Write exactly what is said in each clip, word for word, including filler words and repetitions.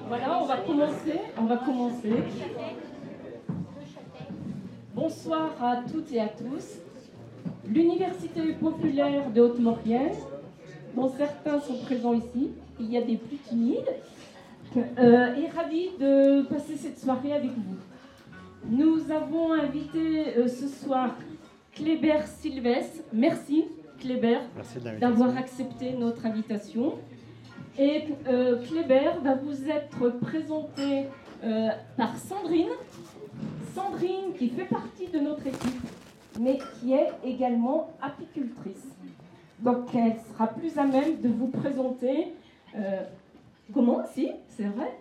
Voilà, on va commencer. On va commencer. Bonsoir à toutes et à tous. L'Université populaire de Haute-Maurienne, dont certains sont présents ici, il y a des plus timides, euh, est ravie de passer cette soirée avec vous. Nous avons invité euh, ce soir Kléber Sylvestre. Merci Kléber d'avoir accepté notre invitation. Et euh, Kléber va vous être présenté euh, par Sandrine. Sandrine qui fait partie de notre équipe, mais qui est également apicultrice. Donc elle sera plus à même de vous présenter... Euh, comment? Si, c'est vrai.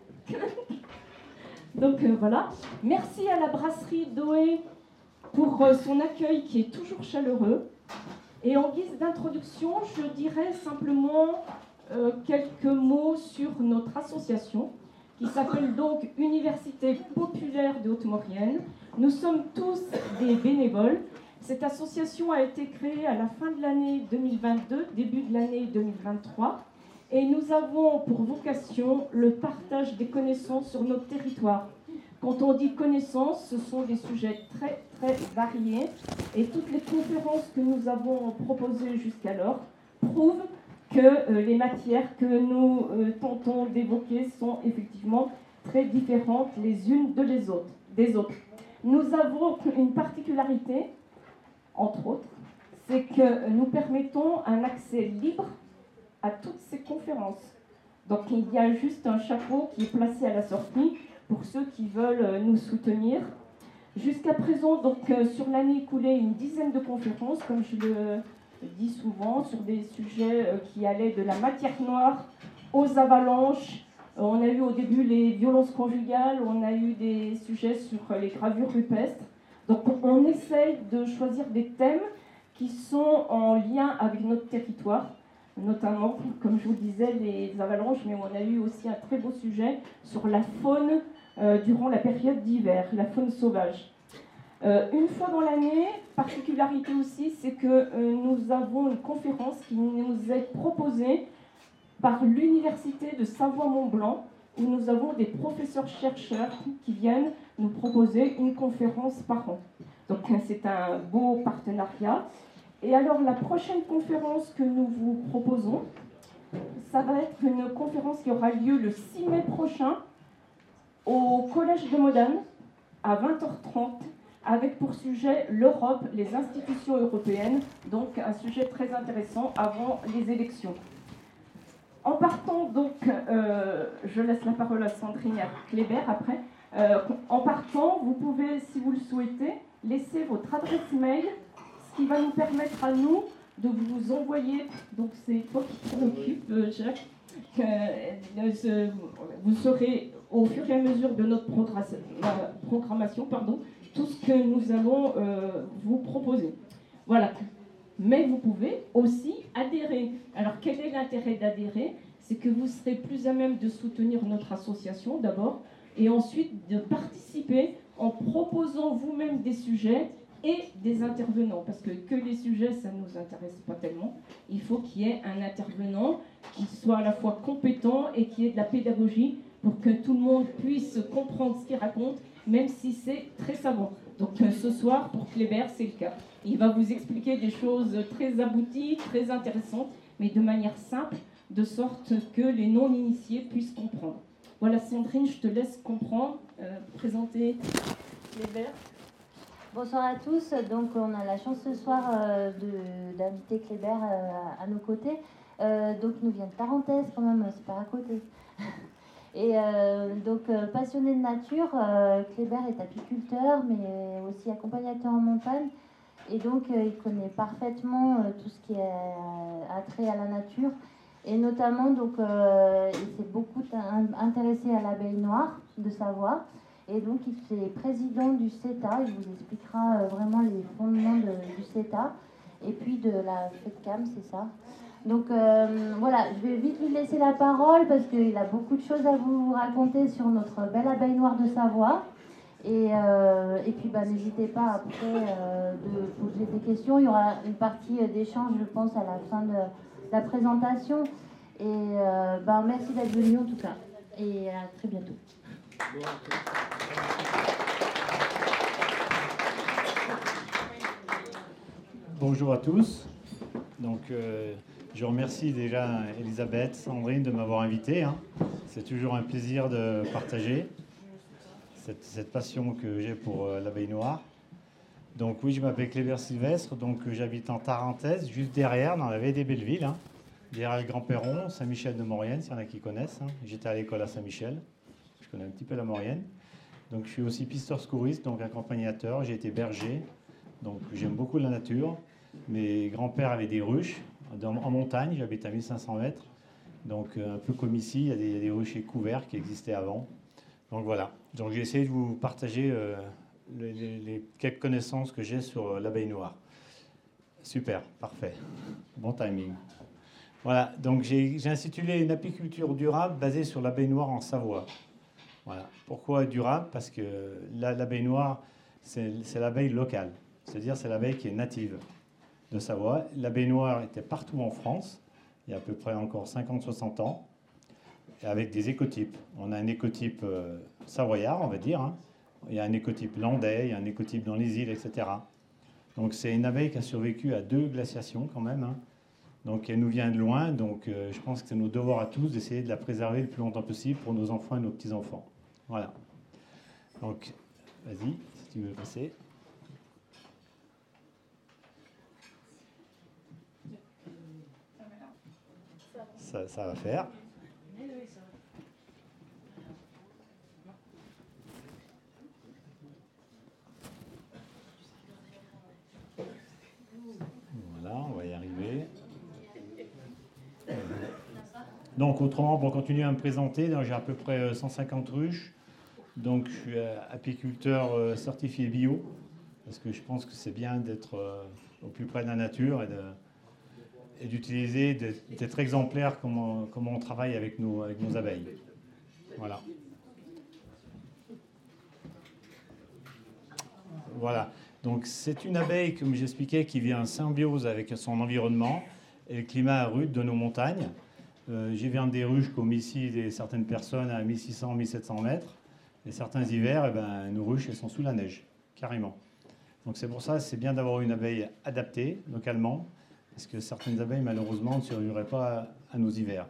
Donc euh, voilà. Merci à la brasserie Doé pour euh, son accueil qui est toujours chaleureux. Et en guise d'introduction, je dirais simplement euh, quelques mots sur notre association, qui s'appelle donc Université populaire de Haute-Maurienne. Nous sommes tous des bénévoles. Cette association a été créée à la fin de l'année deux mille vingt-deux, début de l'année deux mille vingt-trois, et nous avons pour vocation le partage des connaissances sur notre territoire. Quand on dit connaissances, ce sont des sujets très très variés, et toutes les conférences que nous avons proposées jusqu'alors prouvent que euh, les matières que nous euh, tentons d'évoquer sont effectivement très différentes les unes de les autres, des autres. Nous avons une particularité, entre autres, c'est que nous permettons un accès libre à toutes ces conférences. Donc il y a juste un chapeau qui est placé à la sortie pour ceux qui veulent nous soutenir. Jusqu'à présent, donc, euh, sur l'année écoulée, une dizaine de conférences, comme je le dis souvent, sur des sujets euh, qui allaient de la matière noire aux avalanches. Euh, on a eu au début les violences conjugales, on a eu des sujets sur euh, les gravures rupestres. Donc on, on essaye de choisir des thèmes qui sont en lien avec notre territoire, notamment, comme je vous le disais, les avalanches, mais on a eu aussi un très beau sujet sur la faune euh, durant la période d'hiver, la faune sauvage. Euh, une fois dans l'année, particularité aussi, c'est que euh, nous avons une conférence qui nous est proposée par l'Université de Savoie-Mont-Blanc, où nous avons des professeurs-chercheurs qui viennent nous proposer une conférence par an. Donc c'est un beau partenariat. Et alors la prochaine conférence que nous vous proposons, ça va être une conférence qui aura lieu le six mai prochain au Collège de Modane à vingt heures trente, avec pour sujet l'Europe, les institutions européennes, donc un sujet très intéressant avant les élections. En partant donc, euh, je laisse la parole à Sandrine et à Kléber après, euh, en partant, vous pouvez, si vous le souhaitez, laisser votre adresse mail, ce qui va nous permettre à nous de vous envoyer, donc c'est toi qui t'en occupes, euh, Jacques, euh, vous saurez au fur et à mesure de notre programmation, pardon, tout ce que nous allons euh, vous proposer. Voilà. Mais vous pouvez aussi adhérer. Alors quel est l'intérêt d'adhérer? C'est que vous serez plus à même de soutenir notre association d'abord, et ensuite de participer en proposant vous-même des sujets et des intervenants. Parce que que les sujets, ça ne nous intéresse pas tellement. Il faut qu'il y ait un intervenant qui soit à la fois compétent et qui ait de la pédagogie pour que tout le monde puisse comprendre ce qu'il raconte, même si c'est très savant. Donc euh, ce soir, pour Kléber, c'est le cas. Il va vous expliquer des choses très abouties, très intéressantes, mais de manière simple, de sorte que les non-initiés puissent comprendre. Voilà, Sandrine, je te laisse comprendre, euh, présenter Kléber. Bonsoir à tous. Donc, on a la chance ce soir euh, de, d'inviter Kléber euh, à, à nos côtés. Euh, donc, il nous vient de Tarentaise quand même, c'est pas à côté. Et euh, donc, euh, passionné de nature, euh, Kléber est apiculteur, mais aussi accompagnateur en montagne. Et donc, euh, il connaît parfaitement euh, tout ce qui est euh, attrait à la nature. Et notamment, donc, euh, il s'est beaucoup intéressé à l'abeille noire de Savoie. Et donc, il est président du CETA. Il vous expliquera euh, vraiment les fondements de, du CETA. Et puis de la FEDCAM, c'est ça. Donc euh, voilà, je vais vite lui laisser la parole parce qu'il a beaucoup de choses à vous raconter sur notre belle abeille noire de Savoie. Et, euh, et puis bah, n'hésitez pas après euh, de poser des questions. Il y aura une partie d'échange, je pense, à la fin de la présentation. Et euh, bah, merci d'être venu en tout cas. et à très bientôt. Bonjour à tous. Donc, euh, je remercie déjà Elisabeth, Sandrine de m'avoir invité. Hein. C'est toujours un plaisir de partager cette, cette passion que j'ai pour euh, l'abeille noire. Donc oui, je m'appelle Kléber Sylvestre, donc euh, j'habite en Tarentaise, juste derrière, dans la vallée des Bellevilles, hein, derrière le Grand-Perron, Saint-Michel-de-Maurienne, s'il y en a qui connaissent. Hein. J'étais à l'école à Saint-Michel, je connais un petit peu la Maurienne. Donc je suis aussi pisteur-secouriste, donc accompagnateur, j'ai été berger, donc j'aime beaucoup la nature. Mes grands-pères avaient des ruches dans, en montagne, j'habite à mille cinq cents mètres, donc euh, un peu comme ici, il y a des, il y a des ruchers couverts qui existaient avant. Donc voilà, donc j'ai essayé de vous partager euh, les, les, les quelques connaissances que j'ai sur l'abeille noire. Super, parfait, bon timing. Voilà, donc j'ai, j'ai intitulé une apiculture durable basée sur l'abeille noire en Savoie. Voilà. Pourquoi durable? Parce que la, l'abeille noire, c'est, c'est l'abeille locale, c'est-à-dire c'est l'abeille qui est native de Savoie. L'abeille noire était partout en France, il y a à peu près encore cinquante à soixante ans, avec des écotypes. On a un écotype euh, savoyard, on va dire, hein. Il y a un écotype landais, il y a un écotype dans les îles, et cetera. Donc c'est une abeille qui a survécu à deux glaciations quand même, hein. Donc elle nous vient de loin, donc euh, je pense que c'est notre devoir à tous d'essayer de la préserver le plus longtemps possible pour nos enfants et nos petits-enfants. Voilà. Donc, vas-y, si tu veux passer. Ça, ça va faire. Voilà, on va y arriver. Donc, autrement, pour continuer à me présenter, donc, j'ai à peu près cent cinquante ruches. Donc, je suis apiculteur euh, certifié bio, parce que je pense que c'est bien d'être euh, au plus près de la nature et, de, et d'utiliser, d'être, d'être exemplaire comment, comment on travaille avec nos, avec nos abeilles. Voilà. Voilà. Donc, c'est une abeille, comme j'expliquais, qui vit en symbiose avec son environnement et le climat rude de nos montagnes. Euh, j'y viens des ruches comme ici, des, certaines personnes à mille six cents à mille sept cents mètres. Et certains hivers, eh ben, nos ruches elles sont sous la neige, carrément. Donc c'est pour ça que c'est bien d'avoir une abeille adaptée localement, parce que certaines abeilles, malheureusement, ne survivraient pas à, à nos hivers.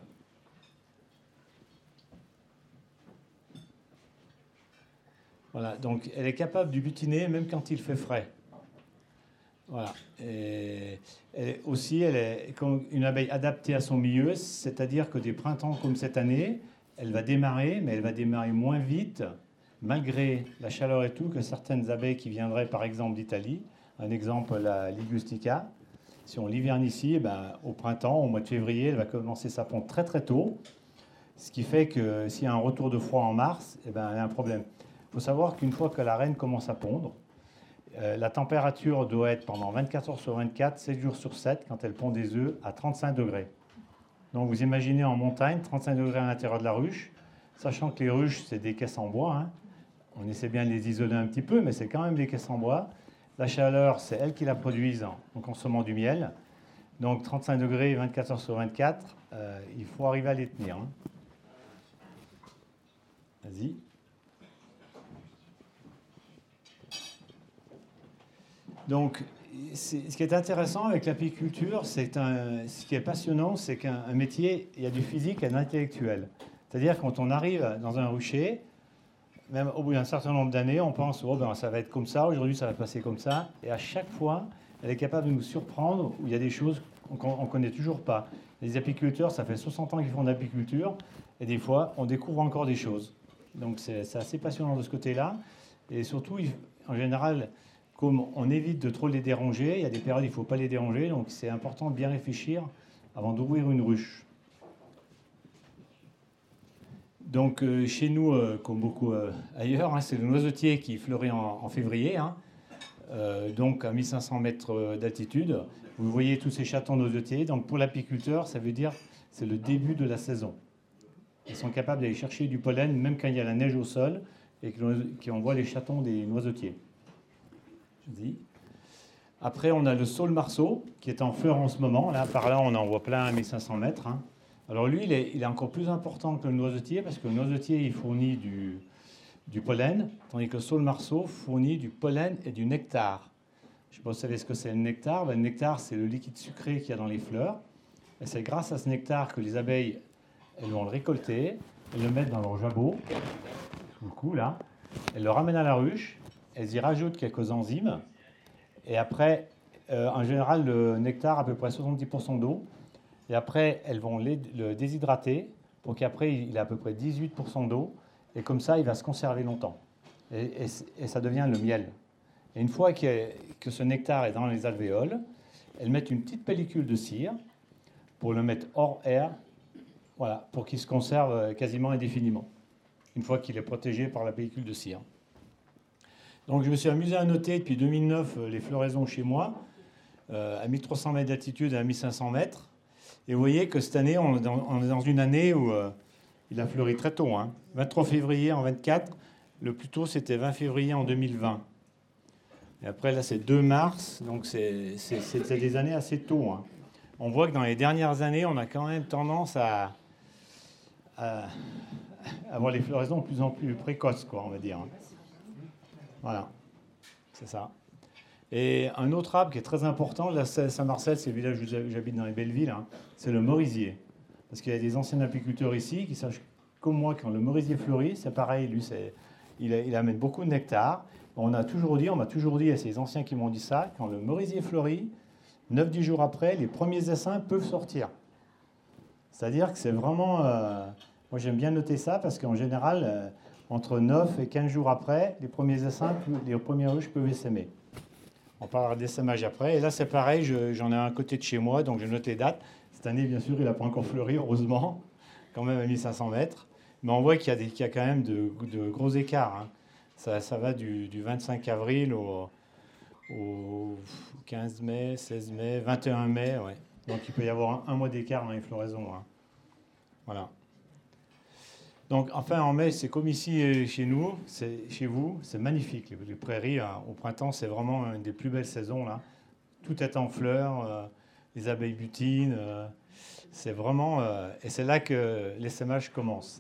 Voilà, donc elle est capable de butiner même quand il fait frais. Voilà. Et elle est aussi, elle est comme une abeille adaptée à son milieu, c'est-à-dire que des printemps comme cette année, elle va démarrer, mais elle va démarrer moins vite, malgré la chaleur et tout, que certaines abeilles qui viendraient par exemple d'Italie. Un exemple, la Ligustica. Si on l'hiverne ici, eh ben, au printemps, au mois de février, elle va commencer sa ponte très très tôt. Ce qui fait que s'il y a un retour de froid en mars, eh ben, il y a un problème. Il faut savoir qu'une fois que la reine commence à pondre, euh, la température doit être pendant vingt-quatre heures sur vingt-quatre, sept jours sur sept, quand elle pond des œufs, à trente-cinq degrés. Donc vous imaginez en montagne, trente-cinq degrés à l'intérieur de la ruche, sachant que les ruches, c'est des caisses en bois. Hein. On essaie bien de les isoler un petit peu, mais c'est quand même des caisses en bois. La chaleur, c'est elles qui la produisent en consommant du miel. Donc trente-cinq degrés, vingt-quatre heures sur vingt-quatre, euh, il faut arriver à les tenir. Hein. Vas-y. Donc, c'est, ce qui est intéressant avec l'apiculture, c'est un, ce qui est passionnant, c'est qu'un un métier, il y a du physique et de l'intellectuel. C'est-à-dire quand on arrive dans un rucher, même au bout d'un certain nombre d'années, on pense oh ben ça va être comme ça, aujourd'hui ça va passer comme ça, et à chaque fois, elle est capable de nous surprendre où il y a des choses qu'on ne connaît toujours pas. Les apiculteurs, ça fait soixante ans qu'ils font de l'apiculture, et des fois, on découvre encore des choses. Donc c'est, c'est assez passionnant de ce côté-là, et surtout, en général, comme on évite de trop les déranger, il y a des périodes où il ne faut pas les déranger, donc c'est important de bien réfléchir avant d'ouvrir une ruche. Donc euh, chez nous, euh, comme beaucoup euh, ailleurs, hein, c'est le noisetier qui fleurit en, en février, hein, euh, donc à mille cinq cents mètres d'altitude. Vous voyez tous ces chatons noisetiers, donc pour l'apiculteur, ça veut dire que c'est le début de la saison. Ils sont capables d'aller chercher du pollen, même quand il y a la neige au sol, et qu'on voit les chatons des noisetiers. Après, on a le saule marceau qui est en fleur en ce moment. Là, par là, on en voit plein à mille cinq cents mètres. Hein. Alors lui, il est, il est encore plus important que le noisetier parce que le noisetier, il fournit du, du pollen, tandis que le saule-marceau fournit du pollen et du nectar. Je ne sais pas si vous savez ce que c'est le nectar. Ben, le nectar, c'est le liquide sucré qu'il y a dans les fleurs. Et c'est grâce à ce nectar que les abeilles, elles vont le récolter, elles le mettent dans leur jabot, sous le cou là, elles le ramènent à la ruche, elles y rajoutent quelques enzymes, et après, euh, en général, le nectar a à peu près soixante-dix pour cent d'eau, et après, elles vont le déshydrater, pour qu'après, il ait à peu près dix-huit pour cent d'eau, et comme ça, il va se conserver longtemps. Et, et, et ça devient le miel. Et une fois que, que ce nectar est dans les alvéoles, elles mettent une petite pellicule de cire pour le mettre hors air, voilà, pour qu'il se conserve quasiment indéfiniment, une fois qu'il est protégé par la pellicule de cire. Donc je me suis amusé à noter depuis deux mille neuf les floraisons chez moi, euh, à mille trois cents mètres d'altitude et à mille cinq cents mètres. Et vous voyez que cette année, on est dans, on est dans une année où euh, il a fleuri très tôt, hein. vingt-trois février en vingt-quatre, le plus tôt c'était vingt février en deux mille vingt. Et après là c'est deux mars, donc c'est, c'est, c'est des années assez tôt, hein. On voit que dans les dernières années, on a quand même tendance à, à avoir les floraisons de plus en plus précoces, quoi, on va dire. Voilà, c'est ça. Et un autre arbre qui est très important, là, Saint-Marcel, c'est le village où j'habite dans les belles villes, hein, c'est le merisier. Parce qu'il y a des anciens apiculteurs ici qui savent, comme moi, quand le merisier fleurit, c'est pareil, lui, c'est, il, il amène beaucoup de nectar. On a toujours dit, on m'a toujours dit, à ces anciens qui m'ont dit ça, quand le merisier fleurit, neuf dix jours après, les premiers essaims peuvent sortir. C'est-à-dire que c'est vraiment... Euh, moi, j'aime bien noter ça parce qu'en général, euh, entre neuf et quinze jours après, les premiers essaims, les premières ruches peuvent essaimer. On parlera d'essaimage après. Et là, c'est pareil, je, j'en ai un à côté de chez moi, donc je note les dates. Cette année, bien sûr, il n'a pas encore fleuri, heureusement, quand même à mille cinq cents mètres. Mais on voit qu'il y a, des, qu'il y a quand même de, de gros écarts, hein. Ça, ça va du, du vingt-cinq avril au... au quinze mai, seize mai, vingt et un mai, ouais. Donc il peut y avoir un, un mois d'écart dans les floraisons, hein. Voilà. Donc enfin en mai, c'est comme ici chez nous, c'est, chez vous, c'est magnifique. Les, les prairies, hein, au printemps, c'est vraiment une des plus belles saisons là. Tout est en fleurs, euh, les abeilles butinent, euh, c'est vraiment, euh, et c'est là que l'essaimage commence.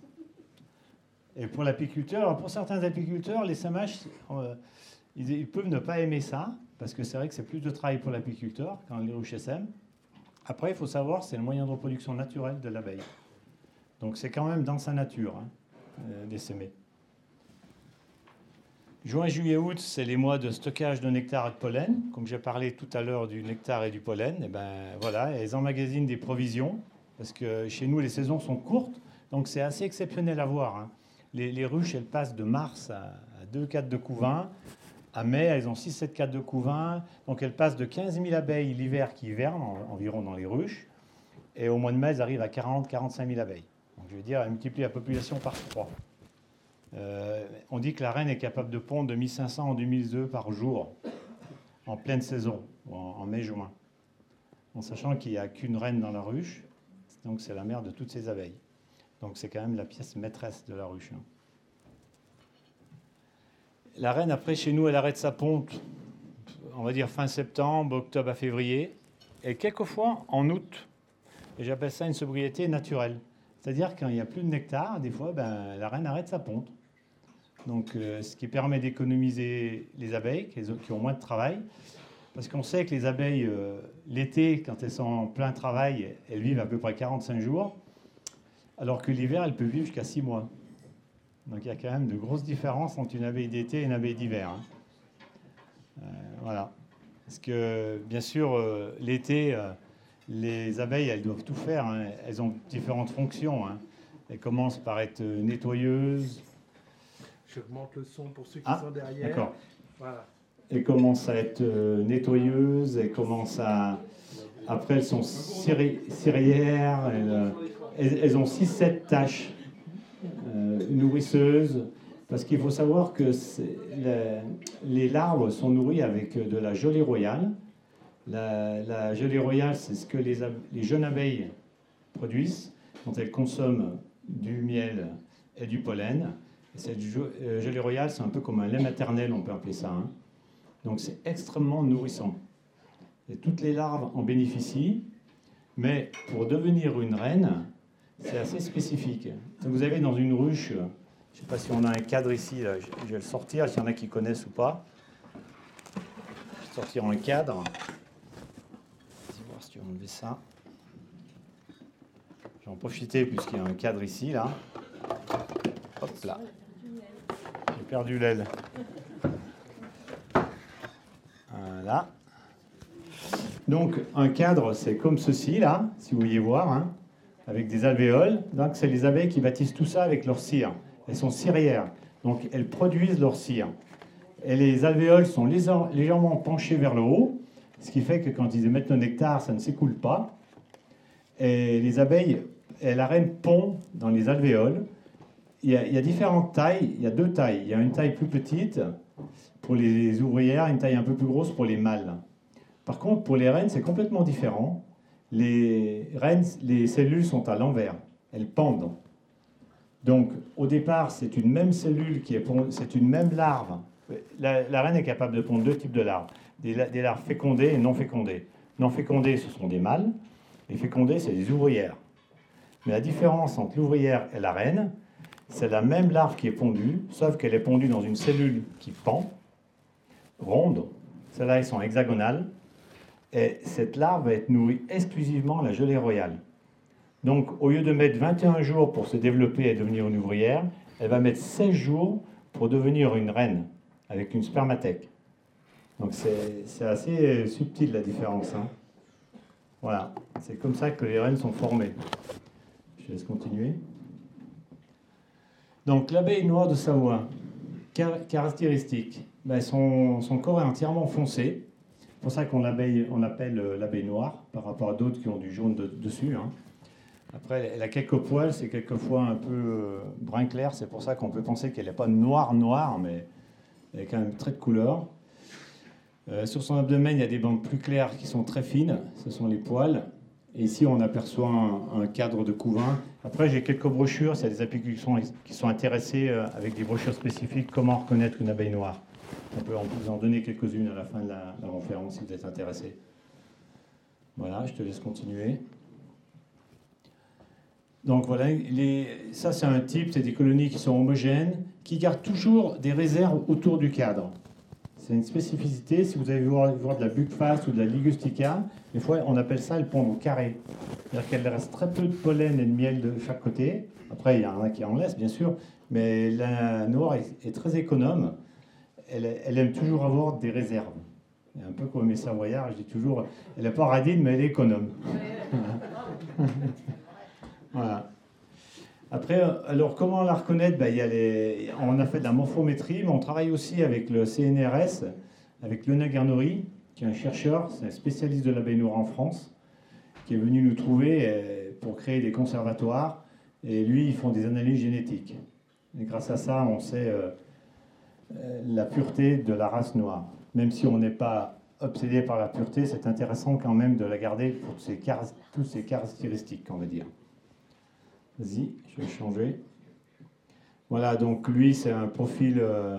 Et pour l'apiculteur, pour certains apiculteurs, l'essaimage, euh, ils, ils peuvent ne pas aimer ça. Parce que c'est vrai que c'est plus de travail pour l'apiculteur quand les ruches essaiment. Après, il faut savoir, c'est le moyen de reproduction naturel de l'abeille. Donc c'est quand même dans sa nature, hein, euh, d'essaimer. Juin, juillet, août, c'est les mois de stockage de nectar et de pollen. Comme j'ai parlé tout à l'heure du nectar et du pollen, et ben voilà, elles emmagasinent des provisions. Parce que chez nous, les saisons sont courtes, donc c'est assez exceptionnel à voir, hein. Les, les ruches, elles passent de mars à, à deux quatre de couvain. À mai, elles ont six sept quatre de couvain. Donc elles passent de quinze mille abeilles l'hiver qui hivernent en, environ dans les ruches. Et au mois de mai, elles arrivent à quarante quarante-cinq mille abeilles. Donc je veux dire, elles multiplient la population par trois. Euh, on dit que la reine est capable de pondre de mille cinq cents en deux mille œufs par jour, en pleine saison, en, en mai-juin. En sachant qu'il n'y a qu'une reine dans la ruche, donc c'est la mère de toutes ces abeilles. Donc c'est quand même la pièce maîtresse de la ruche, hein. La reine, après, chez nous, elle arrête sa ponte, on va dire fin septembre, octobre à février, et quelquefois en août. Et j'appelle ça une sobriété naturelle. C'est-à-dire quand il n'y a plus de nectar, des fois, ben, la reine arrête sa ponte. Donc, euh, ce qui permet d'économiser les abeilles, qui ont moins de travail. Parce qu'on sait que les abeilles, euh, l'été, quand elles sont en plein travail, elles vivent à peu près quarante-cinq jours, alors que l'hiver, elles peuvent vivre jusqu'à six mois. Donc il y a quand même de grosses différences entre une abeille d'été et une abeille d'hiver, hein. Euh, voilà. Parce que, bien sûr, euh, l'été, euh, les abeilles, elles doivent tout faire, hein. Elles ont différentes fonctions, hein. Elles commencent par être nettoyeuses. J'augmente le son pour ceux qui ah, sont derrière. D'accord. Voilà. Elles commencent à être euh, nettoyeuses, elles commencent à... Après, elles sont ciri- cirières, elles, elles, elles ont six sept tâches. Euh, nourrisseuses, parce qu'il faut savoir que la, les larves sont nourries avec de la gelée royale. La, la gelée royale, c'est ce que les, les jeunes abeilles produisent quand elles consomment du miel et du pollen. Et cette gelée royale, c'est un peu comme un lait maternel, on peut appeler ça, hein. Donc c'est extrêmement nourrissant. Et toutes les larves en bénéficient, mais pour devenir une reine, c'est assez spécifique. Vous avez dans une ruche, je ne sais pas si on a un cadre ici, là, je vais le sortir, s'il y en a qui connaissent ou pas. Je vais sortir un cadre. On va voir si tu vas enlever ça. Je vais en profiter puisqu'il y a un cadre ici, là. Hop là. J'ai perdu l'aile. Voilà. Donc, un cadre, c'est comme ceci, là, si vous voyez voir, hein, avec des alvéoles. Donc, c'est les abeilles qui bâtissent tout ça avec leur cire. Elles sont cirières. Donc, elles produisent leur cire. Et les alvéoles sont légèrement penchées vers le haut, ce qui fait que quand ils émettent le nectar, ça ne s'écoule pas. Et les abeilles, et la reine pond dans les alvéoles. Il y, a, il y a différentes tailles. Il y a deux tailles. Il y a une taille plus petite pour les ouvrières, une taille un peu plus grosse pour les mâles. Par contre, pour les reines, c'est complètement différent. Les reines, les cellules sont à l'envers. Elles pendent. Donc, au départ, c'est une même cellule qui est pond... c'est une même larve. La, la reine est capable de pondre deux types de larves. Des, des larves fécondées et non fécondées. Non fécondées, ce sont des mâles. Et fécondées, c'est des ouvrières. Mais la différence entre l'ouvrière et la reine, c'est la même larve qui est pondue, sauf qu'elle est pondue dans une cellule qui pend, ronde. Celles-là, elles sont hexagonales. Et cette larve va être nourrie exclusivement à la gelée royale. Donc, au lieu de mettre vingt et un jours pour se développer et devenir une ouvrière, elle va mettre seize jours pour devenir une reine, avec une spermathèque. Donc, c'est assez subtil, la différence. Hein. Voilà, c'est comme ça que les reines sont formées. Je laisse continuer. Donc, l'abeille noire de Savoie, car caractéristique, ben, son, son corps est entièrement foncé. C'est pour ça qu'on l'appelle l'abeille noire, par rapport à d'autres qui ont du jaune de, dessus. Hein. Après, elle a quelques poils, c'est quelquefois un peu euh, brun clair, c'est pour ça qu'on peut penser qu'elle n'est pas noire-noire, mais elle a quand même très de couleur. Euh, sur son abdomen, il y a des bandes plus claires qui sont très fines, ce sont les poils. Et ici, on aperçoit un, un cadre de couvain. Après, j'ai quelques brochures, s'il y a des apiculteurs qui sont intéressés euh, avec des brochures spécifiques, comment reconnaître une abeille noire. On peut en vous en donner quelques-unes à la fin de la, la conférence si vous êtes intéressés. Voilà, je te laisse continuer. Donc voilà, les, ça c'est un type, c'est des colonies qui sont homogènes, qui gardent toujours des réserves autour du cadre. C'est une spécificité. Si vous allez voir, voir de la bucface ou de la ligustica, des fois on appelle ça le pondre au carré. C'est-à-dire qu'elle reste très peu de pollen et de miel de chaque côté. Après, il y en a qui en laissent, bien sûr, mais la noire est, est très économe. Elle, elle aime toujours avoir des réserves. Un peu comme mes savoyards, je dis toujours, elle n'est pas radine, mais elle est économe. Voilà. Après, alors comment la reconnaître? Ben, il y a les... On a fait de la morphométrie, mais on travaille aussi avec le C N R S, avec Lionel Garnery, qui est un chercheur, c'est un spécialiste de l'abeille noire en France, qui est venu nous trouver pour créer des conservatoires. Et lui, ils font des analyses génétiques. Et grâce à ça, on sait euh, la pureté de la race noire. Même si on n'est pas obsédé par la pureté, c'est intéressant quand même de la garder pour ses car... toutes ses caractéristiques, on va dire. Vas-y, je vais changer. Voilà, donc lui, c'est un profil... Euh,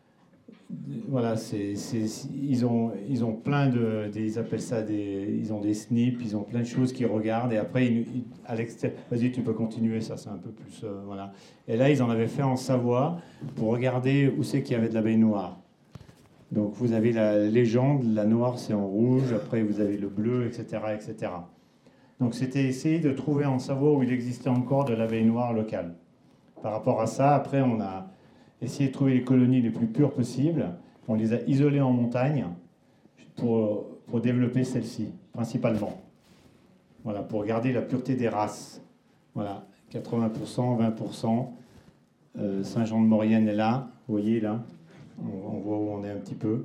voilà, c'est, c'est, ils, ont, ils ont plein de... Des, ils appellent ça des... Ils ont des S N P, ils ont plein de choses qu'ils regardent. Et après, ils, ils, à l'extérieur... Vas-y, tu peux continuer, ça, c'est un peu plus... Euh, voilà. Et là, ils en avaient fait en Savoie pour regarder où c'est qu'il y avait de l'abeille noire. Donc, vous avez la légende, la noire, c'est en rouge. Après, vous avez le bleu, et cetera, et cetera. Donc c'était essayer de trouver en Savoie où il existait encore de l'abeille noire locale. Par rapport à ça, après on a essayé de trouver les colonies les plus pures possibles. On les a isolées en montagne pour, pour développer celles-ci, principalement. Voilà, pour garder la pureté des races. Voilà, quatre-vingts pour cent, vingt pour cent. Euh, Saint-Jean-de-Maurienne est là, vous voyez là. On, on voit où on est un petit peu.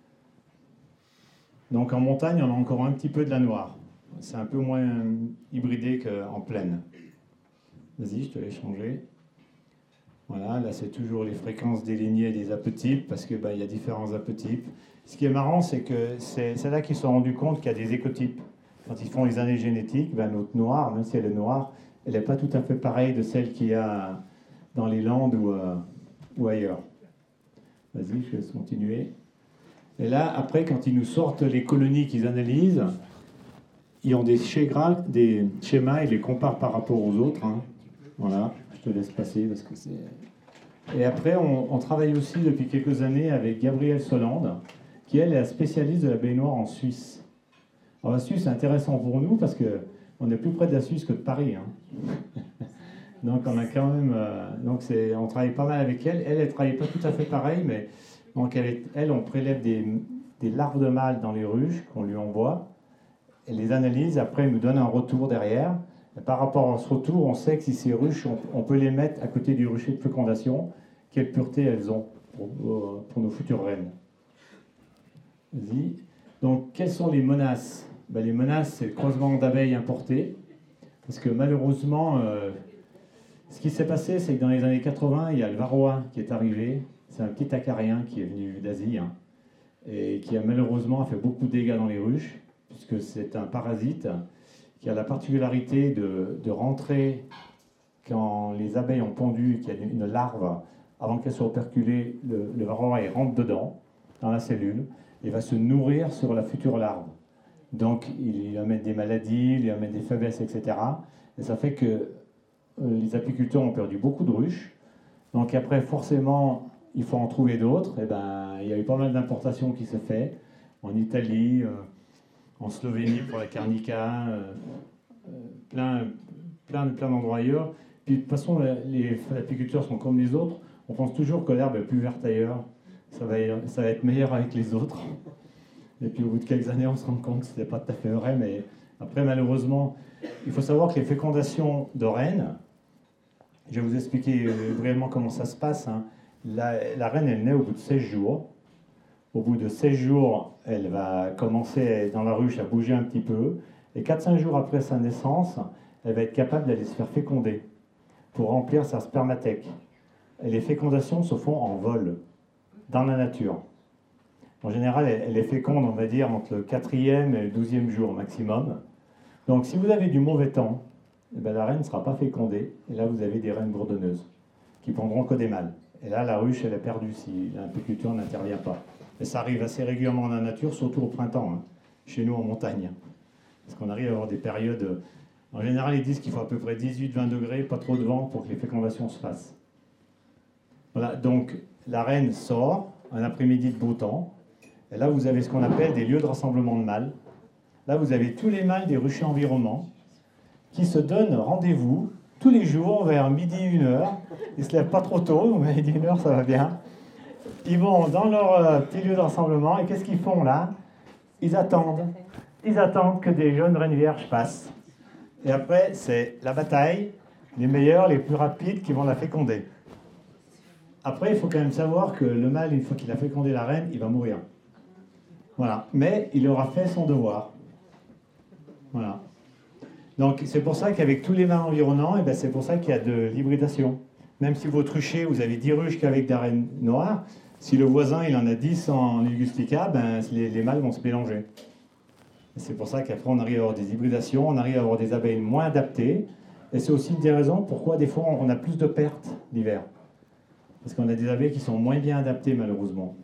Donc en montagne, on a encore un petit peu de la noire. C'est un peu moins hybridé qu'en plaine. Vas-y, je te laisse changer. Voilà, là c'est toujours les fréquences des lignées et des apotypes, parce qu'il bah, y a différents apotypes. Ce qui est marrant, c'est que c'est, c'est là qu'ils se sont rendus compte qu'il y a des écotypes. Quand ils font les analyses génétiques, ben, notre noire, même si elle est noire, elle n'est pas tout à fait pareille de celle qu'il y a dans les Landes ou, euh, ou ailleurs. Vas-y, je laisse continuer. Et là, après, quand ils nous sortent les colonies qu'ils analysent, ils ont des schémas, des schémas, ils les comparent par rapport aux autres. Hein. Voilà, je te laisse passer parce que c'est... Et après, on, on travaille aussi depuis quelques années avec Gabrielle Solande, qui elle est la spécialiste de la baignoire en Suisse. Alors la Suisse, c'est intéressant pour nous parce qu'on est plus près de la Suisse que de Paris. Hein. Donc on a quand même... Euh, donc c'est, on travaille pas mal avec elle. Elle, elle travaille pas tout à fait pareil, mais donc elle, est, elle on prélève des, des larves de mâles dans les ruches qu'on lui envoie. Elle les analyse, après elle nous donne un retour derrière. Et par rapport à ce retour, on sait que si ces ruches, on, on peut les mettre à côté du rucher de fécondation, quelle pureté elles ont pour, pour nos futures reines. Vas-y. Donc quelles sont les menaces? Ben, les menaces, c'est le croisement d'abeilles importées. Parce que malheureusement, euh, ce qui s'est passé, c'est que dans les années quatre-vingts, il y a le varroa qui est arrivé. C'est un petit acarien qui est venu d'Asie hein, et qui a malheureusement fait beaucoup de dégâts dans les ruches, puisque c'est un parasite qui a la particularité de, de rentrer quand les abeilles ont pondu, qu'il y a une larve, avant qu'elle soit operculée, le, le varroa il rentre dedans, dans la cellule, et va se nourrir sur la future larve. Donc il amène des maladies, il amène des faiblesses, et cetera. Et ça fait que euh, les apiculteurs ont perdu beaucoup de ruches. Donc après, forcément, il faut en trouver d'autres. Et ben, il y a eu pas mal d'importations qui se fait en Italie, euh, en Slovénie pour la Carnica, euh, euh, plein, plein, plein d'endroits ailleurs. Puis de toute façon, les apiculteurs sont comme les autres. On pense toujours que l'herbe est plus verte ailleurs. Ça va, ça va être meilleur avec les autres. Et puis au bout de quelques années, on se rend compte que ce n'est pas tout à fait vrai. Mais après, malheureusement, il faut savoir que les fécondations de reines, je vais vous expliquer brièvement comment ça se passe. Hein. La, la reine, elle naît au bout de seize jours. Au bout de seize jours, elle va commencer dans la ruche à bouger un petit peu. Et quatre à cinq jours après sa naissance, elle va être capable d'aller se faire féconder pour remplir sa spermathèque. Et les fécondations se font en vol, dans la nature. En général, elle, elle est féconde, on va dire, entre le quatrième et le douzième jour maximum. Donc, si vous avez du mauvais temps, eh bien, la reine ne sera pas fécondée. Et là, vous avez des reines bourdonneuses qui pondront que des mâles. Et là, la ruche, elle est perdue si l'apiculteur n'intervient pas. Et ça arrive assez régulièrement dans la nature, surtout au printemps, hein, chez nous en montagne. Parce qu'on arrive à avoir des périodes... En général, ils disent qu'il faut à peu près dix-huit à vingt degrés, pas trop de vent pour que les fécondations se fassent. Voilà, donc la reine sort, un après-midi de beau temps. Et là, vous avez ce qu'on appelle des lieux de rassemblement de mâles. Là, vous avez tous les mâles des ruchers environnants qui se donnent rendez-vous tous les jours vers midi, une heure. Ils ne se lèvent pas trop tôt, vous m'avez dit une heure, ça va bien. Ils vont dans leur euh, petit lieu de rassemblement et qu'est-ce qu'ils font là? Ils attendent. Ils attendent que des jeunes reines vierges passent. Et après, c'est la bataille, les meilleurs, les plus rapides qui vont la féconder. Après, il faut quand même savoir que le mâle, une fois qu'il a fécondé la reine, il va mourir. Voilà. Mais il aura fait son devoir. Voilà. Donc, c'est pour ça qu'avec tous les mâles environnants, eh ben, c'est pour ça qu'il y a de l'hybridation. Même si votre rucher, vous avez dix ruches qu'avec des reines noires, si le voisin, il en a dix en Ligustica, ben, les, les mâles vont se mélanger. Et c'est pour ça qu'après, on arrive à avoir des hybridations, on arrive à avoir des abeilles moins adaptées. Et c'est aussi une des raisons pourquoi, des fois, on a plus de pertes l'hiver. Parce qu'on a des abeilles qui sont moins bien adaptées, malheureusement.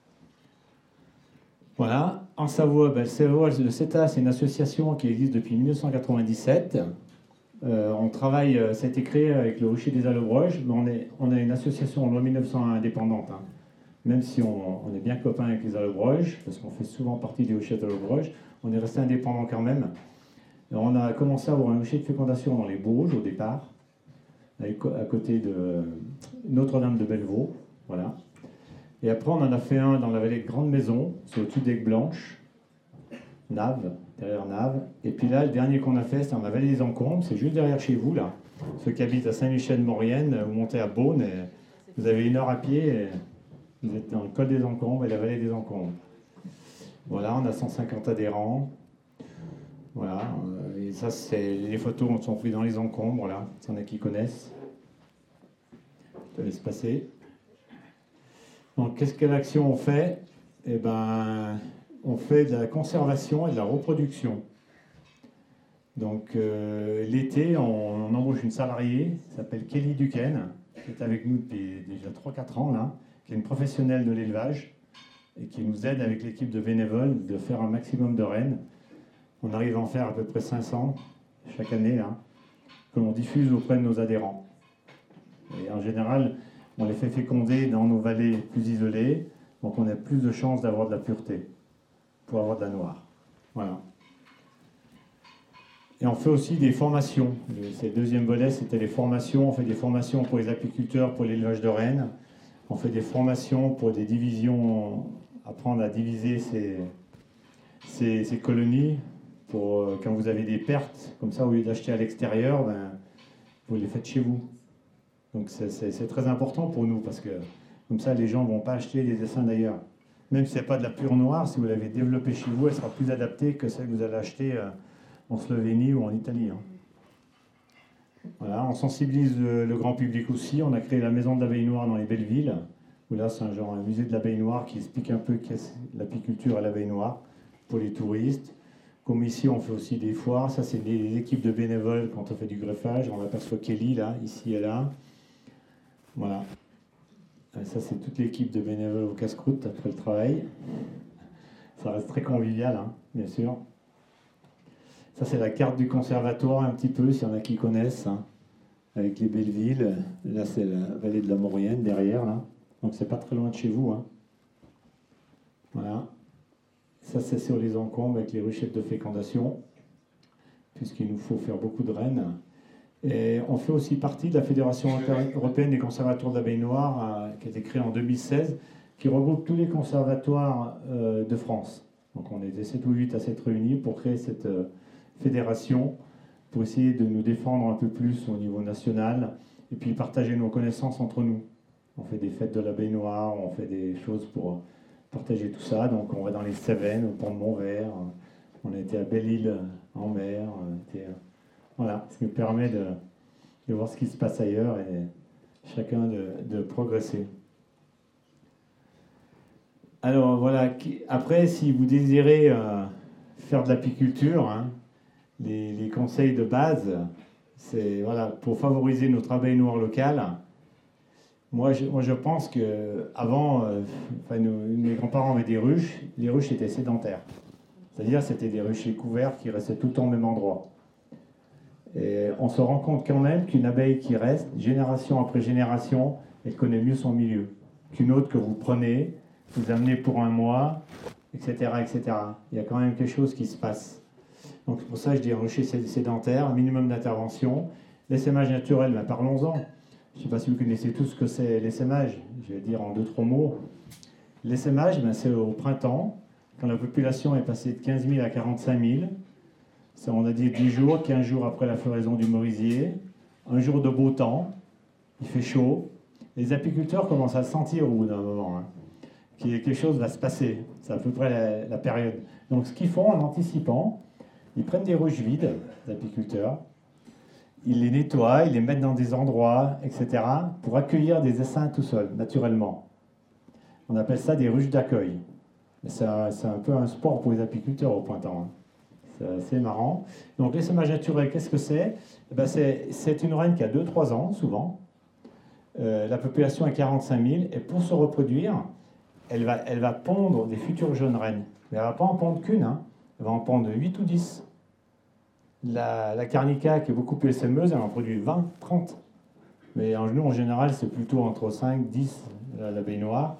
Voilà. En Savoie, ben, le CETA, c'est une association qui existe depuis mille neuf cent quatre-vingt-dix-sept. Euh, on travaille, ça a été créé avec le rucher des Allobroges, mais on, est, on a une association en loi mille neuf cent un indépendante. Hein. Même si on, on est bien copains avec les Allobroges, parce qu'on fait souvent partie des ruchers d'Allobroges, on est resté indépendant quand même. Et on a commencé à avoir un rucher de fécondation dans les Bauges au départ, à côté de Notre-Dame de Bellevaux, voilà. Et après, on en a fait un dans la vallée de Grande Maison, c'est au-dessus d'Aigues-Blanches, Nave, derrière Nave. Et puis là, le dernier qu'on a fait, c'est dans la vallée des Encombres, c'est juste derrière chez vous, là. Ceux qui habitent à Saint-Michel-de-Maurienne, vous montez à Beaune, et vous avez une heure à pied, et vous êtes dans le col des Encombres et la vallée des Encombres. Voilà, on a cent cinquante adhérents. Voilà, et ça, c'est les photos sont prises dans les encombres, là, s'il y en a qui connaissent. Je te laisse passer. Donc, qu'est-ce que l'action on fait? Eh ben, on fait de la conservation et de la reproduction. Donc, euh, l'été, on, on embauche une salariée, qui s'appelle Kelly Duquesne, qui est avec nous depuis déjà trois à quatre ans, là, qui est une professionnelle de l'élevage et qui nous aide avec l'équipe de bénévoles de faire un maximum de reines. On arrive à en faire à peu près cinq cents chaque année, là. que l'on diffuse auprès de nos adhérents. Et en général, on les fait féconder dans nos vallées plus isolées, donc on a plus de chances d'avoir de la pureté, pour avoir de la noire. Voilà. Et on fait aussi des formations. C'est le deuxième volet, c'était les formations. On fait des formations pour les apiculteurs, pour l'élevage de rennes. On fait des formations pour des divisions, apprendre à diviser ces, ces, ces colonies. Pour, euh, quand vous avez des pertes, comme ça, au lieu d'acheter à l'extérieur, ben, vous les faites chez vous. Donc c'est, c'est, c'est très important pour nous, parce que comme ça, les gens ne vont pas acheter des essaims d'ailleurs. Même si ce n'est pas de la pure noire, si vous l'avez développée chez vous, elle sera plus adaptée que celle que vous allez acheter euh, en Slovénie ou en Italie. Hein. Voilà, on sensibilise le, le grand public aussi. On a créé la maison de l'abeille noire dans les belles villes, où là c'est un genre un musée de l'abeille noire qui explique un peu qu'est-ce l'apiculture à l'abeille noire pour les touristes. Comme ici, on fait aussi des foires. Ça, c'est des équipes de bénévoles quand on fait du greffage. On aperçoit Kelly là, ici et là. Voilà. Ça, c'est toute l'équipe de bénévoles au casse-croûte après le travail. Ça reste très convivial, hein, bien sûr. Ça, c'est la carte du conservatoire, un petit peu, s'il y en a qui connaissent, hein, avec les belles villes. Là, c'est la vallée de la Maurienne, derrière, là. Donc, c'est pas très loin de chez vous. Hein. Voilà. Ça, c'est sur les encombres avec les ruchettes de fécondation, puisqu'il nous faut faire beaucoup de rennes. Et on fait aussi partie de la Fédération européenne des conservatoires de l'abeille noire, euh, qui a été créée en deux mille seize, qui regroupe tous les conservatoires euh, de France. Donc on était sept ou huit à s'être réunis pour créer cette euh, fédération, pour essayer de nous défendre un peu plus au niveau national, et puis partager nos connaissances entre nous. On fait des fêtes de l'abeille noire, on fait des choses pour partager tout ça. Donc on va dans les Cévennes, au pont de Montvert, on a été à Belle-Île en mer, on a été... Voilà, ce qui nous permet de, de voir ce qui se passe ailleurs et chacun de, de progresser. Alors voilà, après, si vous désirez euh, faire de l'apiculture, hein, les, les conseils de base, c'est voilà, pour favoriser notre abeille noire locale. Moi, je, moi, je pense qu'avant, euh, enfin, mes grands-parents avaient des ruches, les ruches étaient sédentaires. C'est-à-dire c'était des ruchers couverts qui restaient tout le temps au même endroit. Et on se rend compte quand même qu'une abeille qui reste, génération après génération, elle connaît mieux son milieu qu'une autre que vous prenez, vous amenez pour un mois, et cetera, et cetera. Il y a quand même quelque chose qui se passe. Donc pour ça, je dis un rucher sédentaire, un minimum d'intervention. L'essaimage naturel, ben parlons-en. Je ne sais pas si vous connaissez tous ce que c'est l'essaimage. Je vais dire en deux, trois mots. L'essaimage, ben, c'est au printemps, quand la population est passée de quinze mille à quarante-cinq mille. Ça, on a dit dix jours, quinze jours après la floraison du merisier, un jour de beau temps, il fait chaud. Les apiculteurs commencent à sentir au bout d'un moment hein, que quelque chose va se passer. C'est à peu près la, la période. Donc ce qu'ils font en anticipant, ils prennent des ruches vides, les apiculteurs, ils les nettoient, ils les mettent dans des endroits, et cetera, pour accueillir des essaims tout seuls, naturellement. On appelle ça des ruches d'accueil. C'est un, c'est un peu un sport pour les apiculteurs au printemps. Hein. C'est assez marrant. Donc l'essaimage naturel, qu'est-ce que c'est? Eh ben, c'est, c'est une reine qui a deux trois ans, souvent. Euh, la population est quarante-cinq mille. Et pour se reproduire, elle va, elle va pondre des futures jeunes reines. Mais elle ne va pas en pondre qu'une. Hein. Elle va en pondre huit ou dix. La, la carnica, qui est beaucoup plus essaimeuse, elle en produit vingt, trente. Mais en nous, en général, c'est plutôt entre cinq, dix, l'abeille noire.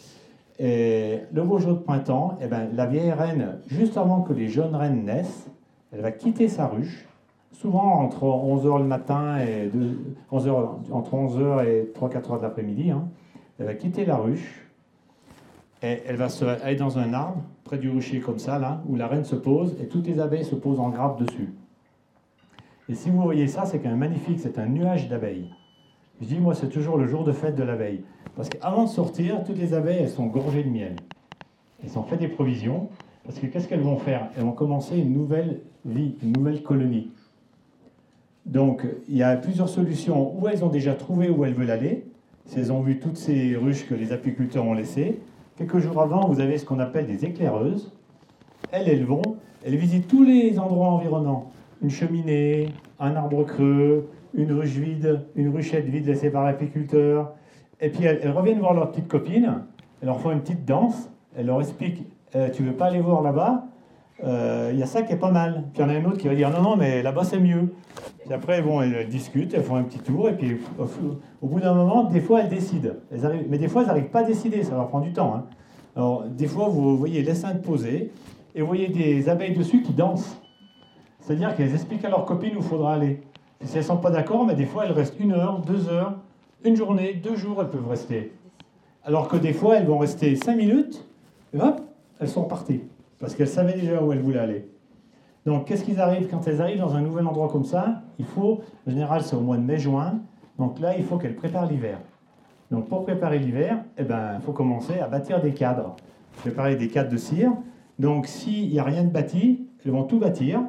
Et le beau jour de printemps, eh ben, la vieille reine, juste avant que les jeunes reines naissent, elle va quitter sa ruche, souvent entre onze heures le matin et deux, onze heures, entre onze heures et trois quatre heures de l'après-midi. Hein. Elle va quitter la ruche et elle va se, aller dans un arbre, près du rucher comme ça, là, où la reine se pose et toutes les abeilles se posent en grappe dessus. Et si vous voyez ça, c'est quand même magnifique, c'est un nuage d'abeilles. Je dis, moi, c'est toujours le jour de fête de l'abeille. Parce qu'avant de sortir, toutes les abeilles, elles sont gorgées de miel. Elles ont fait des provisions. Parce que qu'est-ce qu'elles vont faire? Elles vont commencer une nouvelle vie, une nouvelle colonie. Donc, il y a plusieurs solutions. Ou elles ont déjà trouvé où elles veulent aller. Si elles ont vu toutes ces ruches que les apiculteurs ont laissées. Quelques jours avant, vous avez ce qu'on appelle des éclaireuses. Elles, elles vont, elles visitent tous les endroits environnants. Une cheminée, un arbre creux, une ruche vide, une ruchette vide laissée par l'apiculteur. Et puis elles, elles reviennent voir leurs petites copines, elles leur font une petite danse, elles leur expliquent euh, tu veux pas aller voir là-bas? euh, il y a ça qui est pas mal. Puis il y en a une autre qui va dire non, non, mais là-bas c'est mieux. Puis après, bon, elles discutent, elles font un petit tour, et puis au, au bout d'un moment, des fois elles décident. Elles arrivent, mais des fois elles n'arrivent pas à décider, ça leur prend du temps. Hein. Alors, des fois, vous voyez l'essaim posé, et vous voyez des abeilles dessus qui dansent. C'est-à-dire qu'elles expliquent à leurs copines où il faudra aller. Et si elles ne sont pas d'accord, mais des fois elles restent une heure, deux heures, une journée, deux jours, elles peuvent rester. Alors que des fois, elles vont rester cinq minutes, et hop, elles sont parties. Parce qu'elles savaient déjà où elles voulaient aller. Donc, qu'est-ce qu'ils arrivent quand elles arrivent dans un nouvel endroit comme ça? Il faut, en général, c'est au mois de mai-juin. Donc là, il faut qu'elles préparent l'hiver. Donc, pour préparer l'hiver, eh ben, il faut commencer à bâtir des cadres. Préparer des cadres de cire. Donc, s'il n'y a rien de bâti, elles vont tout bâtir.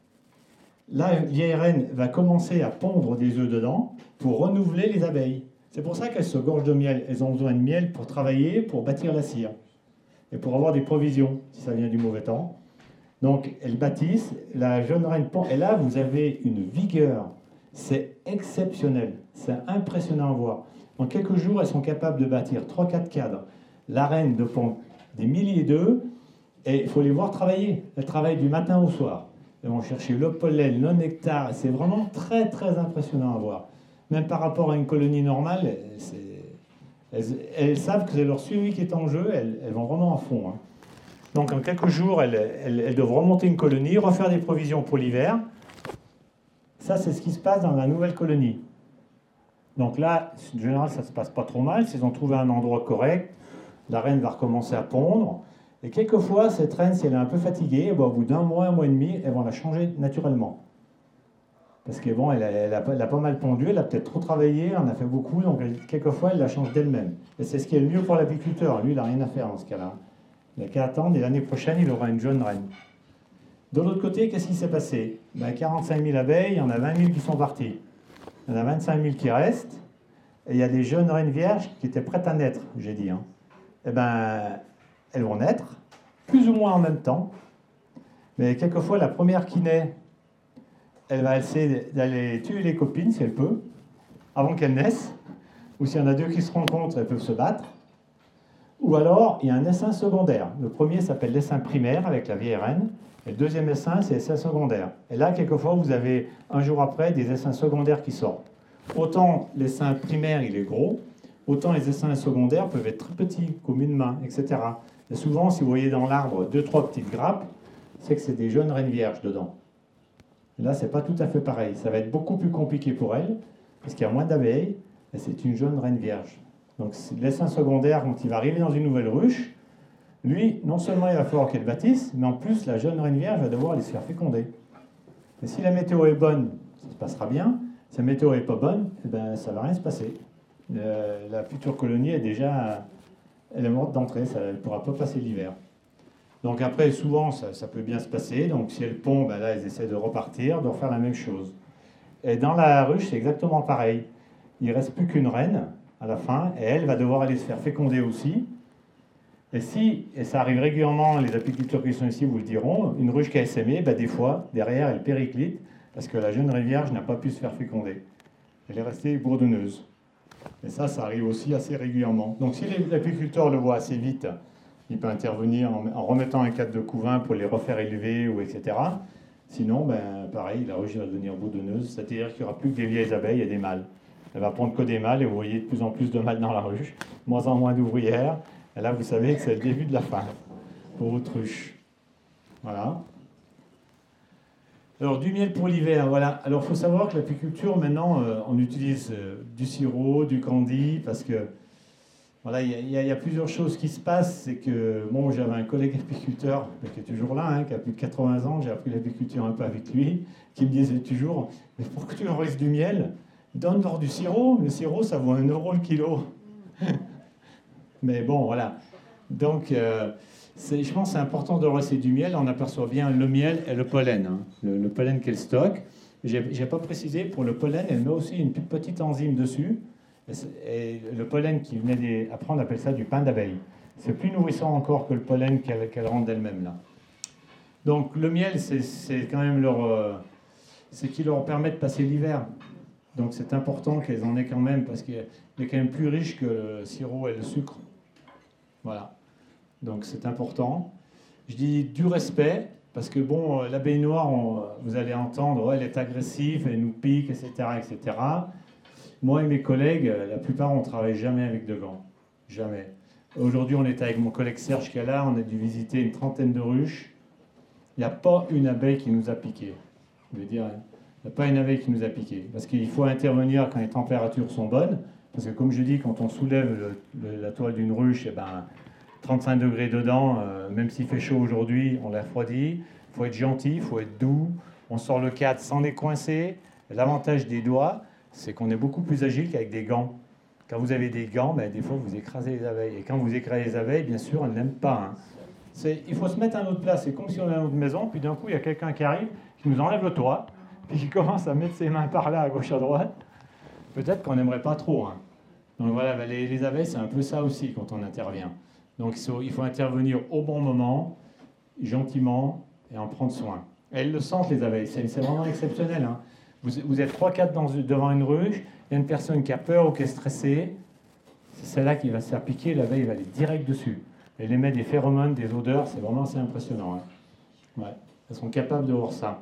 La vieille reine va commencer à pondre des œufs dedans pour renouveler les abeilles. C'est pour ça qu'elles se gorgent de miel. Elles ont besoin de miel pour travailler, pour bâtir la cire. Et pour avoir des provisions, si ça vient du mauvais temps. Donc, elles bâtissent, la jeune reine pond, et là, vous avez une vigueur. C'est exceptionnel, c'est impressionnant à voir. En quelques jours, elles sont capables de bâtir trois quatre cadres. La reine de pond des milliers d'œufs, et il faut les voir travailler. Elles travaillent du matin au soir. Elles vont chercher le pollen, le nectar, c'est vraiment très, très impressionnant à voir. Même par rapport à une colonie normale, c'est... Elles, elles savent que c'est leur survie qui est en jeu, elles, elles vont vraiment à fond. Hein. Donc en quelques jours, elles, elles, elles doivent remonter une colonie, refaire des provisions pour l'hiver. Ça, c'est ce qui se passe dans la nouvelle colonie. Donc là, en général, ça ne se passe pas trop mal. S'ils ont trouvé un endroit correct, la reine va recommencer à pondre. Et quelquefois, cette reine, si elle est un peu fatiguée, bon, au bout d'un mois, un mois et demi, elles vont la changer naturellement. Parce que bon, elle a, elle, a, elle a pas mal pondu, elle a peut-être trop travaillé, elle en a fait beaucoup, donc elle, quelquefois elle la change d'elle-même. Et c'est ce qui est le mieux pour l'apiculteur. Lui, il n'a rien à faire dans ce cas-là. Il n'a qu'à attendre et l'année prochaine, il aura une jeune reine. De l'autre côté, qu'est-ce qui s'est passé? Ben, quarante-cinq mille abeilles, il y en a vingt mille qui sont parties. Il y en a vingt-cinq mille qui restent. Et il y a des jeunes reines vierges qui étaient prêtes à naître, j'ai dit. Hein. Et ben, elles vont naître, plus ou moins en même temps. Mais quelquefois, la première qui naît, elle va essayer d'aller tuer les copines, si elle peut, avant qu'elles naissent. Ou s'il y en a deux qui se rencontrent, elles peuvent se battre. Ou alors, il y a un essaim secondaire. Le premier s'appelle l'essaim primaire, avec la vieille reine. Et le deuxième essaim, c'est l'essaim secondaire. Et là, quelquefois, vous avez, un jour après, des essaims secondaires qui sortent. Autant l'essaim primaire, il est gros, autant les essaims secondaires peuvent être très petits, comme une main, et cetera. Et souvent, si vous voyez dans l'arbre deux, trois petites grappes, c'est que c'est des jeunes reines vierges dedans. Là, ce n'est pas tout à fait pareil. Ça va être beaucoup plus compliqué pour elle, parce qu'il y a moins d'abeilles, et c'est une jeune reine vierge. Donc, l'essaim secondaire, quand il va arriver dans une nouvelle ruche, lui, non seulement il va falloir qu'elle bâtisse, mais en plus, la jeune reine vierge va devoir aller se faire féconder. Et si la météo est bonne, ça se passera bien. Si la météo n'est pas bonne, eh ben, ça ne va rien se passer. Euh, la future colonie est déjà elle est morte d'entrée, ça, elle ne pourra pas passer l'hiver. Donc après, souvent, ça, ça peut bien se passer. Donc si elles pondent, ben là, elles essaient de repartir, de refaire la même chose. Et dans la ruche, c'est exactement pareil. Il ne reste plus qu'une reine à la fin, et elle va devoir aller se faire féconder aussi. Et si, et ça arrive régulièrement, les apiculteurs qui sont ici vous le diront, une ruche qui a essaimé, ben des fois, derrière, elle périclite, parce que la jeune reine vierge n'a pas pu se faire féconder. Elle est restée bourdonneuse. Et ça, ça arrive aussi assez régulièrement. Donc si l'apiculteur le voit assez vite, il peut intervenir en, en remettant un cadre de couvain pour les refaire élever, ou et cetera. Sinon, ben, pareil, la ruche va devenir bourdonneuse, c'est-à-dire qu'il n'y aura plus que des vieilles abeilles et des mâles. Elle va prendre que des mâles, et vous voyez de plus en plus de mâles dans la ruche, moins en moins d'ouvrières. Et là, vous savez que c'est le début de la fin pour votre ruche. Voilà. Alors, du miel pour l'hiver, voilà. Alors, il faut savoir que l'apiculture, maintenant, euh, on utilise euh, du sirop, du candy, parce que, voilà, il y, y, y a plusieurs choses qui se passent. C'est que, bon, j'avais un collègue apiculteur, qui est toujours là, hein, qui a plus de quatre-vingts ans, j'ai appris l'apiculture un peu avec lui, qui me disait toujours, mais pour que tu enriches du miel, donne-leur du sirop. Le sirop, ça vaut un euro le kilo. Mais bon, voilà. Donc, euh, je pense que c'est important de rester du miel. On aperçoit bien le miel et le pollen. Hein. Le, le pollen qu'elle stocke. Je n'ai pas précisé, pour le pollen, elle met aussi une petite enzyme dessus. Et, et le pollen qui venait des... Après, on appelle ça du pain d'abeille. C'est plus nourrissant encore que le pollen qu'elle qu'elle rend d'elle-même, là. Donc, le miel, c'est quand même leur... Euh, c'est qui leur permet de passer l'hiver. Donc, c'est important qu'elles en aient quand même, parce qu'il est quand même plus riche que le sirop et le sucre. Voilà. Donc c'est important. Je dis du respect, Parce que bon, l'abeille noire, on, vous allez entendre, ouais, elle est agressive, elle nous pique, et cetera, et cetera. Moi et mes collègues, la plupart, on ne travaille jamais avec de gants. Jamais. Aujourd'hui, on est avec mon collègue Serge qui est là, on a dû visiter une trentaine de ruches. Il n'y a pas une abeille qui nous a piqué. Je veux dire, il n'y a pas une abeille qui nous a piqué. Parce qu'il faut intervenir quand les températures sont bonnes. Parce que comme je dis, quand on soulève le, le, la toile d'une ruche, eh ben, trente-cinq degrés dedans, euh, même s'il fait chaud aujourd'hui, on la refroidit. Il faut être gentil, il faut être doux. On sort le cadre sans les coincer. L'avantage des doigts, c'est qu'on est beaucoup plus agile qu'avec des gants. Quand vous avez des gants, ben, des fois, vous écrasez les abeilles. Et quand vous écrasez les abeilles, bien sûr, elles n'aiment pas. Hein. C'est, il faut se mettre à notre place. C'est comme si on est dans notre maison, puis d'un coup, il y a quelqu'un qui arrive, qui nous enlève le toit, puis qui commence à mettre ses mains par là, à gauche, à droite. Peut-être qu'on n'aimerait pas trop. Hein. Donc voilà, ben, les, les abeilles, c'est un peu ça aussi quand on intervient. Donc il faut, il faut intervenir au bon moment, gentiment, et en prendre soin. Et elles le sentent, les abeilles. C'est, c'est vraiment exceptionnel. Hein. Vous, vous êtes trois quatre devant une ruche, il y a une personne qui a peur ou qui est stressée, c'est celle-là qui va se faire piquer, l'abeille va aller direct dessus. Elle émet des phéromones, des odeurs, c'est vraiment assez impressionnant. Hein. Ouais, elles sont capables de voir ça.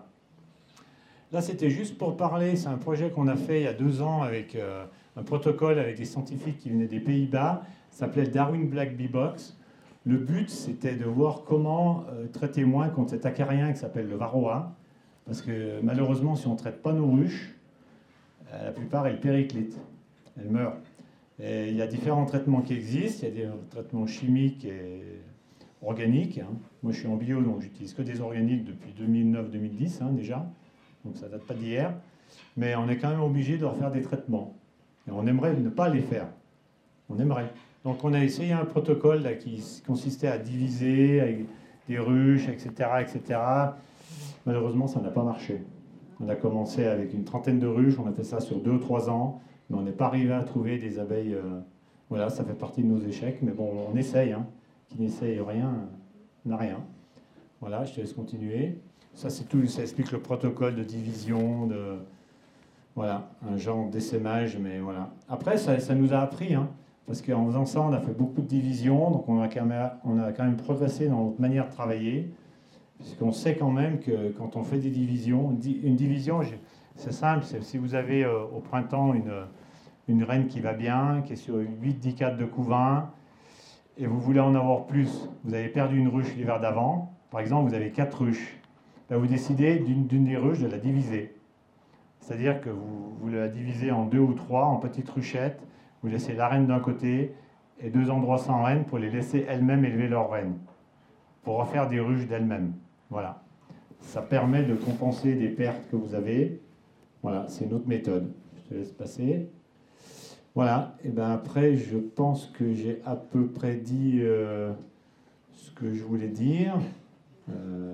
Là, c'était juste pour parler, c'est un projet qu'on a fait il y a deux ans avec euh, un protocole avec des scientifiques qui venaient des Pays-Bas, ça s'appelait le Darwin Black Bee Box. Le but, c'était de voir comment euh, traiter moins contre cet acarien qui s'appelle le varroa, parce que malheureusement, si on ne traite pas nos ruches, euh, la plupart, elles périclitent, elles meurent. Et il y a différents traitements qui existent, il y a des traitements chimiques et organiques. Hein. Moi, je suis en bio, donc j'utilise que des organiques depuis deux mille neuf deux mille dix hein, déjà, donc ça ne date pas d'hier. Mais on est quand même obligé de refaire des traitements. Et on aimerait ne pas les faire. On aimerait. Donc on a essayé un protocole là, qui consistait à diviser avec des ruches, et cetera, et cetera. Malheureusement, ça n'a pas marché. On a commencé avec une trentaine de ruches, on a fait ça sur deux ou trois ans, mais on n'est pas arrivé à trouver des abeilles. Euh, voilà, ça fait partie de nos échecs, mais bon, on essaye. Hein. Qui n'essaye rien n'a rien. Voilà, je te laisse continuer. Ça, c'est tout, ça explique le protocole de division, de voilà, un genre d'essaimage, mais voilà. Après, ça, ça nous a appris, hein, parce qu'en faisant ça, on a fait beaucoup de divisions, donc on a quand même, on a quand même progressé dans notre manière de travailler. Puisqu'on sait quand même que quand on fait des divisions, une division, c'est simple, c'est si vous avez euh, au printemps une, une reine qui va bien, qui est sur huit dix cadres de couvain, et vous voulez en avoir plus, vous avez perdu une ruche l'hiver d'avant, par exemple, vous avez quatre ruches, là, vous décidez d'une, d'une des ruches de la diviser. C'est-à-dire que vous, vous la divisez en deux ou trois, en petites ruchettes, vous laissez la reine d'un côté et deux endroits sans reine pour les laisser elles-mêmes élever leurs reines, pour refaire des ruches d'elles-mêmes. Voilà. Ça permet de compenser des pertes que vous avez. Voilà, c'est une autre méthode. Je te laisse passer. Voilà. Et bien après, je pense que j'ai à peu près dit euh, ce que je voulais dire. Euh,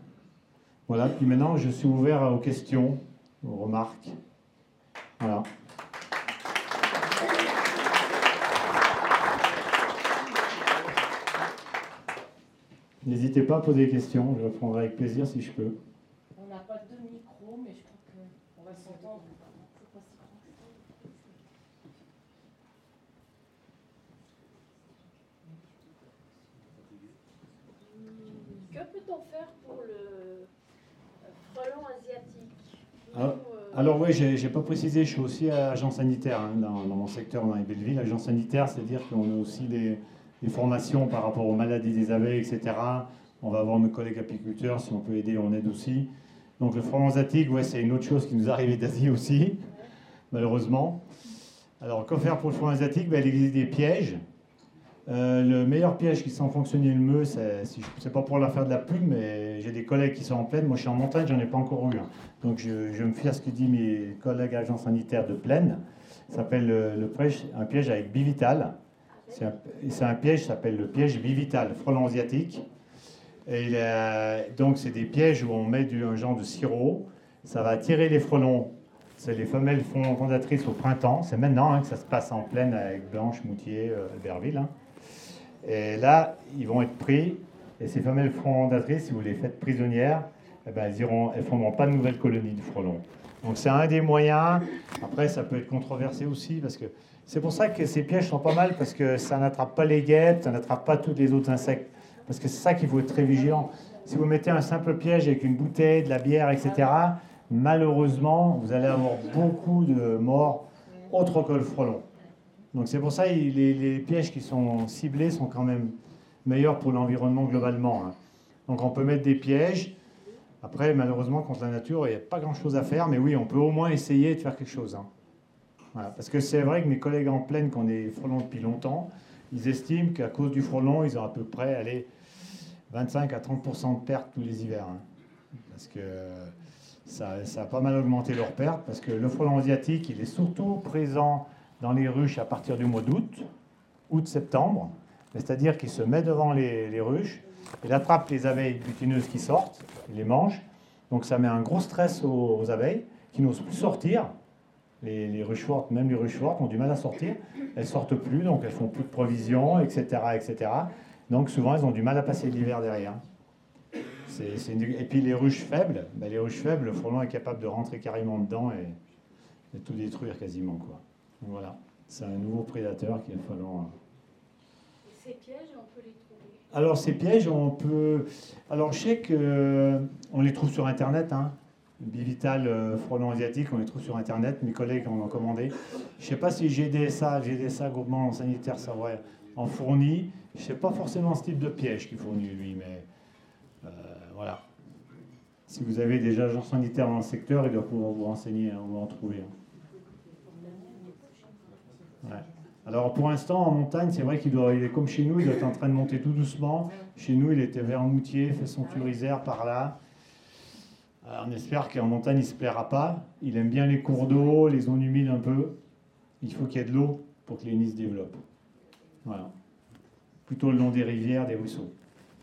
voilà. Puis maintenant, je suis ouvert aux questions, aux remarques. Voilà. N'hésitez pas à poser des questions, je répondrai avec plaisir si je peux. On n'a pas de micro, mais je crois qu'on va s'entendre. C'est pas si grand. Que peut-on faire pour le frelon asiatique? Alors, alors oui, j'ai, j'ai pas précisé, je suis aussi agent sanitaire hein, dans, dans mon secteur dans les Belleville. Agent sanitaire, c'est-à-dire qu'on a aussi des, des formations par rapport aux maladies des abeilles, et cetera. On va voir nos collègues apiculteurs, si on peut aider, on aide aussi. Donc le frelon asiatique, ouais, c'est une autre chose qui nous arrive d'Asie aussi, malheureusement. Alors, quoi faire pour le frelon asiatique? Ben, il existe des pièges. Euh, le meilleur piège qui sent fonctionner le mieux, c'est, si, c'est pas pour leur faire de la pub, mais j'ai des collègues qui sont en plaine. Moi, je suis en montagne, j'en ai pas encore eu. Hein. Donc, je, je me fie à ce que disent mes collègues agents sanitaires de plaine. Ça s'appelle le, le piège, un piège avec Bivital. C'est un, c'est un piège qui s'appelle le piège Bivital, frelon asiatique. Et il a, donc, c'est des pièges où on met du, un genre de sirop. Ça va attirer les frelons. C'est les femelles fondatrices au printemps. C'est maintenant hein, que ça se passe en plaine avec Blanche, Moutier, euh, Albertville. Hein. Et là, ils vont être pris. Et ces femelles fondatrices, si vous les faites prisonnières, eh ben, elles ne elles fonderont pas de nouvelles colonies de frelons. Donc c'est un des moyens. Après, ça peut être controversé aussi. Parce que c'est pour ça que ces pièges sont pas mal. Parce que ça n'attrape pas les guêpes, ça n'attrape pas tous les autres insectes. Parce que c'est ça qu'il faut être très vigilant. Si vous mettez un simple piège avec une bouteille, de la bière, et cetera, malheureusement, vous allez avoir beaucoup de morts autres que le frelon. Donc c'est pour ça que les, les pièges qui sont ciblés sont quand même meilleurs pour l'environnement globalement. Hein. Donc on peut mettre des pièges. Après, malheureusement, contre la nature, il n'y a pas grand-chose à faire. Mais oui, on peut au moins essayer de faire quelque chose. Hein. Voilà. Parce que c'est vrai que mes collègues en plaine qui ont des frelons depuis longtemps, ils estiment qu'à cause du frelon, ils ont à peu près allez, vingt-cinq à trente pour cent de pertes tous les hivers. Hein. Parce que ça, ça a pas mal augmenté leurs pertes. Parce que le frelon asiatique, il est surtout présent dans les ruches à partir du mois d'août, août-septembre. C'est-à-dire qu'il se met devant les, les ruches, il attrape les abeilles butineuses qui sortent, il les mange. Donc ça met un gros stress aux, aux abeilles qui n'osent plus sortir. Les, les ruches fortes, même les ruches fortes, ont du mal à sortir. Elles ne sortent plus, donc elles font plus de provisions, et cetera, et cetera. Donc souvent, elles ont du mal à passer l'hiver derrière. C'est, c'est une... Et puis les ruches faibles, ben les ruches faibles, le frelon est capable de rentrer carrément dedans et de tout détruire quasiment, quoi. Donc voilà, c'est un nouveau prédateur qu'il va falloir... Ces pièges, on peut les trouver. Alors ces pièges, on peut... Alors je sais qu'on euh, les trouve sur Internet, hein. Bivital, euh, frelon asiatique, on les trouve sur Internet. Mes collègues en ont commandé. Je ne sais pas si G D S A, G D S A, Groupement Sanitaire Savoie, en fournit. Je ne sais pas forcément ce type de piège qu'il fournit, lui, mais euh, voilà. Si vous avez des agents sanitaires dans le secteur, il doit pouvoir vous renseigner, hein, ou en trouver. Hein. Ouais. Alors pour l'instant, en montagne, c'est vrai qu'il doit, il est comme chez nous, il doit être en train de monter tout doucement. Chez nous, il était vers Moutier, fait son Turisère par là. Alors, on espère qu'en montagne, il ne se plaira pas. Il aime bien les cours d'eau, les zones humides un peu. Il faut qu'il y ait de l'eau pour que les nids se développent. Voilà. Plutôt le long des rivières, des ruisseaux.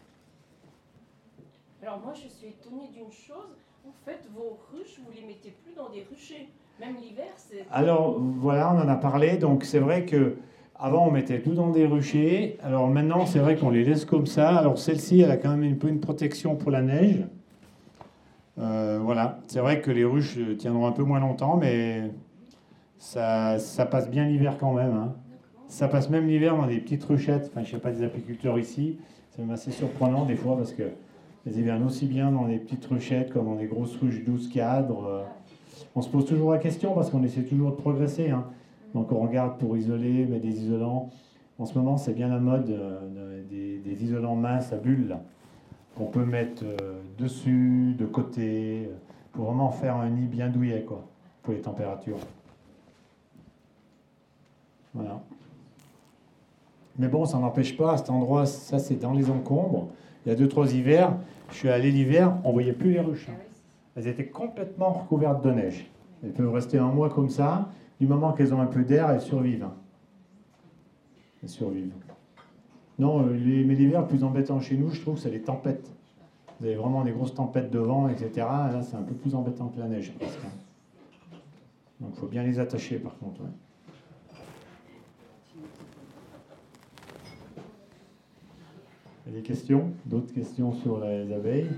Alors moi, je suis étonnée d'une chose. En fait, vos ruches, vous ne les mettez plus dans des ruchers. Même l'hiver, c'est... Alors, voilà, on en a parlé. Donc, c'est vrai que avant, on mettait tout dans des ruchers. Alors, maintenant, c'est vrai qu'on les laisse comme ça. Alors, celle-ci, elle a quand même un peu une protection pour la neige. Euh, voilà. C'est vrai que les ruches tiendront un peu moins longtemps, mais ça, ça passe bien l'hiver quand même. Hein. Ça passe même l'hiver dans des petites ruchettes. Enfin, je ne sais pas des apiculteurs ici. C'est même assez surprenant des fois parce que les hivernent aussi bien dans des petites ruchettes comme dans des grosses ruches douze cadres. On se pose toujours la question parce qu'on essaie toujours de progresser. Hein. Donc on regarde pour isoler, mettre des isolants. En ce moment, c'est bien la mode euh, des, des isolants minces à bulles là, qu'on peut mettre euh, dessus, de côté, pour vraiment faire un nid bien douillet, quoi, pour les températures. Voilà. Mais bon, ça n'empêche pas, à cet endroit, ça c'est dans les encombres. Il y a deux, trois hivers, je suis allé l'hiver, on ne voyait plus les ruches. Hein. Elles étaient complètement recouvertes de neige. Elles peuvent rester un mois comme ça. Du moment qu'elles ont un peu d'air, elles survivent. Hein. Elles survivent. Non, les, mais l'hiver, le plus embêtant chez nous, je trouve, c'est les tempêtes. Vous avez vraiment des grosses tempêtes de vent, et cetera. Là, c'est un peu plus embêtant que la neige, presque. Donc, il faut bien les attacher, par contre. Ouais. Il y a des questions? D'autres questions sur les abeilles?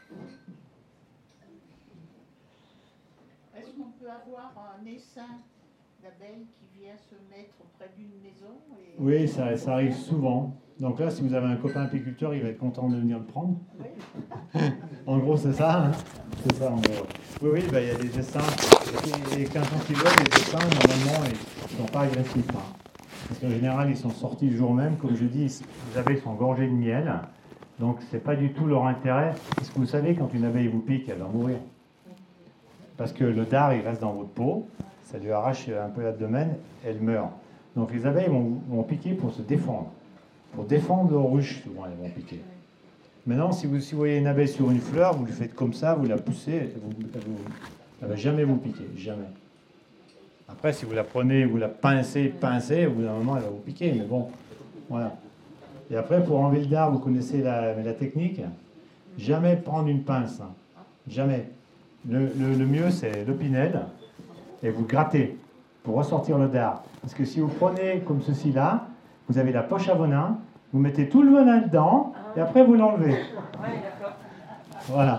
Est-ce qu'on peut avoir un essaim d'abeilles qui vient se mettre près d'une maison et... Oui, ça, ça arrive souvent. Donc là, si vous avez un copain apiculteur, il va être content de venir le prendre. Oui. En gros, c'est ça. Hein, c'est ça, en gros. Oui, oui, bah, il y a des essaims. Et quand ils veulent, les essaims, normalement, ils ne sont pas agressifs. Hein. Parce qu'en général, ils sont sortis le jour même. Comme je dis, les abeilles sont gorgées de miel. Donc, ce n'est pas du tout leur intérêt. Parce que vous savez, quand une abeille vous pique, elle va mourir. Parce que le dard, il reste dans votre peau. Ça lui arrache un peu l'abdomen. Elle meurt. Donc, les abeilles vont, vont piquer pour se défendre. Pour défendre leur ruche, souvent, elles vont piquer. Maintenant, si vous, si vous voyez une abeille sur une fleur, vous lui faites comme ça, vous la poussez, elle ne va jamais vous piquer. Jamais. Après, si vous la prenez, vous la pincez, pincez, au bout d'un moment, elle va vous piquer. Mais bon, voilà. Et après, pour enlever le dard, vous connaissez la, la technique. Jamais prendre une pince. Hein. Jamais. Le, le, le mieux, c'est l'opinel. Et vous grattez pour ressortir le dard. Parce que si vous prenez comme ceci là, vous avez la poche à venin, vous mettez tout le venin dedans, et après vous l'enlevez. Voilà.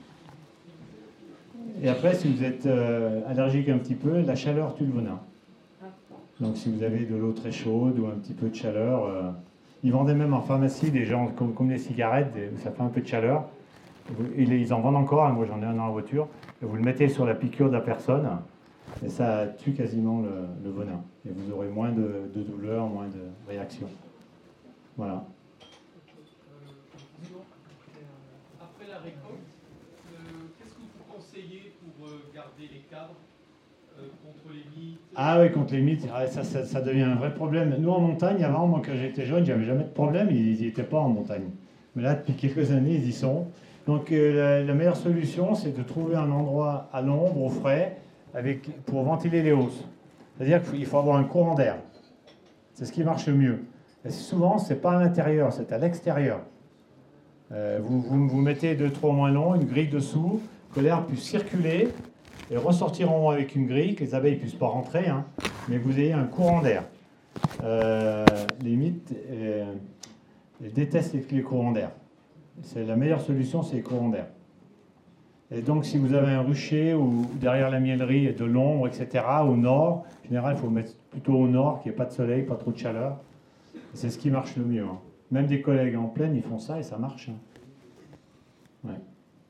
Et après, si vous êtes euh, allergique un petit peu, la chaleur tue le venin. Donc si vous avez de l'eau très chaude ou un petit peu de chaleur, euh, ils vendaient même en pharmacie des gens comme, comme les cigarettes, des, ça fait un peu de chaleur. Vous, ils en vendent encore, hein, moi j'en ai un dans la voiture. Et vous le mettez sur la piqûre de la personne et ça tue quasiment le, le venin. Et vous aurez moins de, de douleur, moins de réaction. Voilà. Après la récolte, euh, qu'est-ce que vous conseillez pour euh, garder les cadres euh, contre les mites? Ah oui, contre les mites, ça, ça, ça devient un vrai problème. Nous en montagne, avant, moi quand j'étais jeune, j'avais jamais de problème, ils n'y étaient pas en montagne. Mais là, depuis quelques années, ils y sont. Donc euh, la, la meilleure solution, c'est de trouver un endroit à l'ombre, au frais, avec, pour ventiler les hausses. C'est-à-dire qu'il faut avoir un courant d'air. C'est ce qui marche le mieux. Et souvent, ce n'est pas à l'intérieur, c'est à l'extérieur. Euh, vous, vous, vous mettez deux trois moins longs, une grille dessous, que l'air puisse circuler et ressortir en haut avec une grille, que les abeilles ne puissent pas rentrer, hein, mais que vous ayez un courant d'air. Euh, les mites euh, ils détestent les, les courants d'air. C'est la meilleure solution, c'est les courants d'air. Et donc, si vous avez un rucher ou derrière la miellerie de l'ombre, et cetera, au nord, en général, il faut mettre plutôt au nord, qu'il n'y ait pas de soleil, pas trop de chaleur. C'est ce qui marche le mieux. Hein. Même des collègues en plaine, ils font ça et ça marche. Hein. Ouais.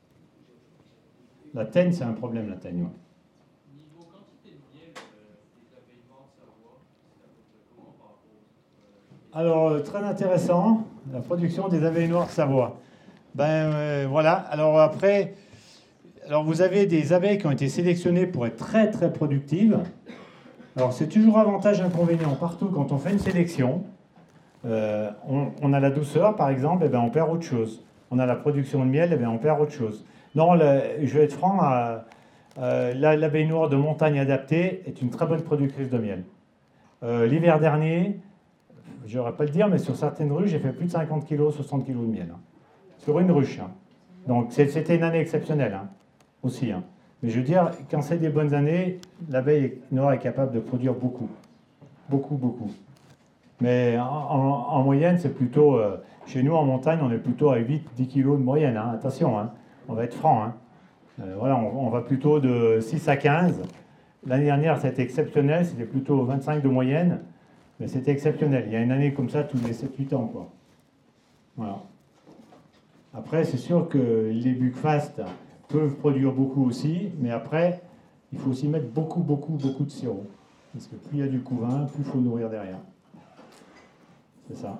La teigne, c'est un problème, la teigne. Ouais. Niveau quantité de miel, euh, des abeilles noires Savoie, c'est à peu près comment par rapport aux... Euh, Alors, euh, très intéressant, la production des abeilles noires Savoie. Ben euh, voilà, alors après, alors vous avez des abeilles qui ont été sélectionnées pour être très très productives. Alors c'est toujours avantage-inconvénient partout quand on fait une sélection. Euh, on, on a la douceur par exemple, et ben on perd autre chose. On a la production de miel, et ben on perd autre chose. Non, le, je vais être franc, euh, euh, l'abeille noire de montagne adaptée est une très bonne productrice de miel. Euh, l'hiver dernier, je n'aurais pas le dire, mais sur certaines ruches, j'ai fait plus de cinquante kilos, soixante kilos de miel. Hein, sur une ruche. Hein. Donc c'était une année exceptionnelle hein, aussi. Hein. Mais je veux dire, quand c'est des bonnes années, l'abeille noire est capable de produire beaucoup. Beaucoup, beaucoup. Mais en, en, en moyenne, c'est plutôt... Euh, chez nous, en montagne, on est plutôt à huit à dix kilos de moyenne. Hein. Attention, hein, on va être franc. Hein. Euh, voilà, on, on va plutôt de six à quinze. L'année dernière, c'était exceptionnel. C'était plutôt vingt-cinq de moyenne. Mais c'était exceptionnel. Il y a une année comme ça tous les sept huit ans. Quoi. Voilà. Après, c'est sûr que les buckfast peuvent produire beaucoup aussi. Mais après, il faut aussi mettre beaucoup, beaucoup, beaucoup de sirop. Parce que plus il y a du couvain, plus il faut nourrir derrière. C'est ça.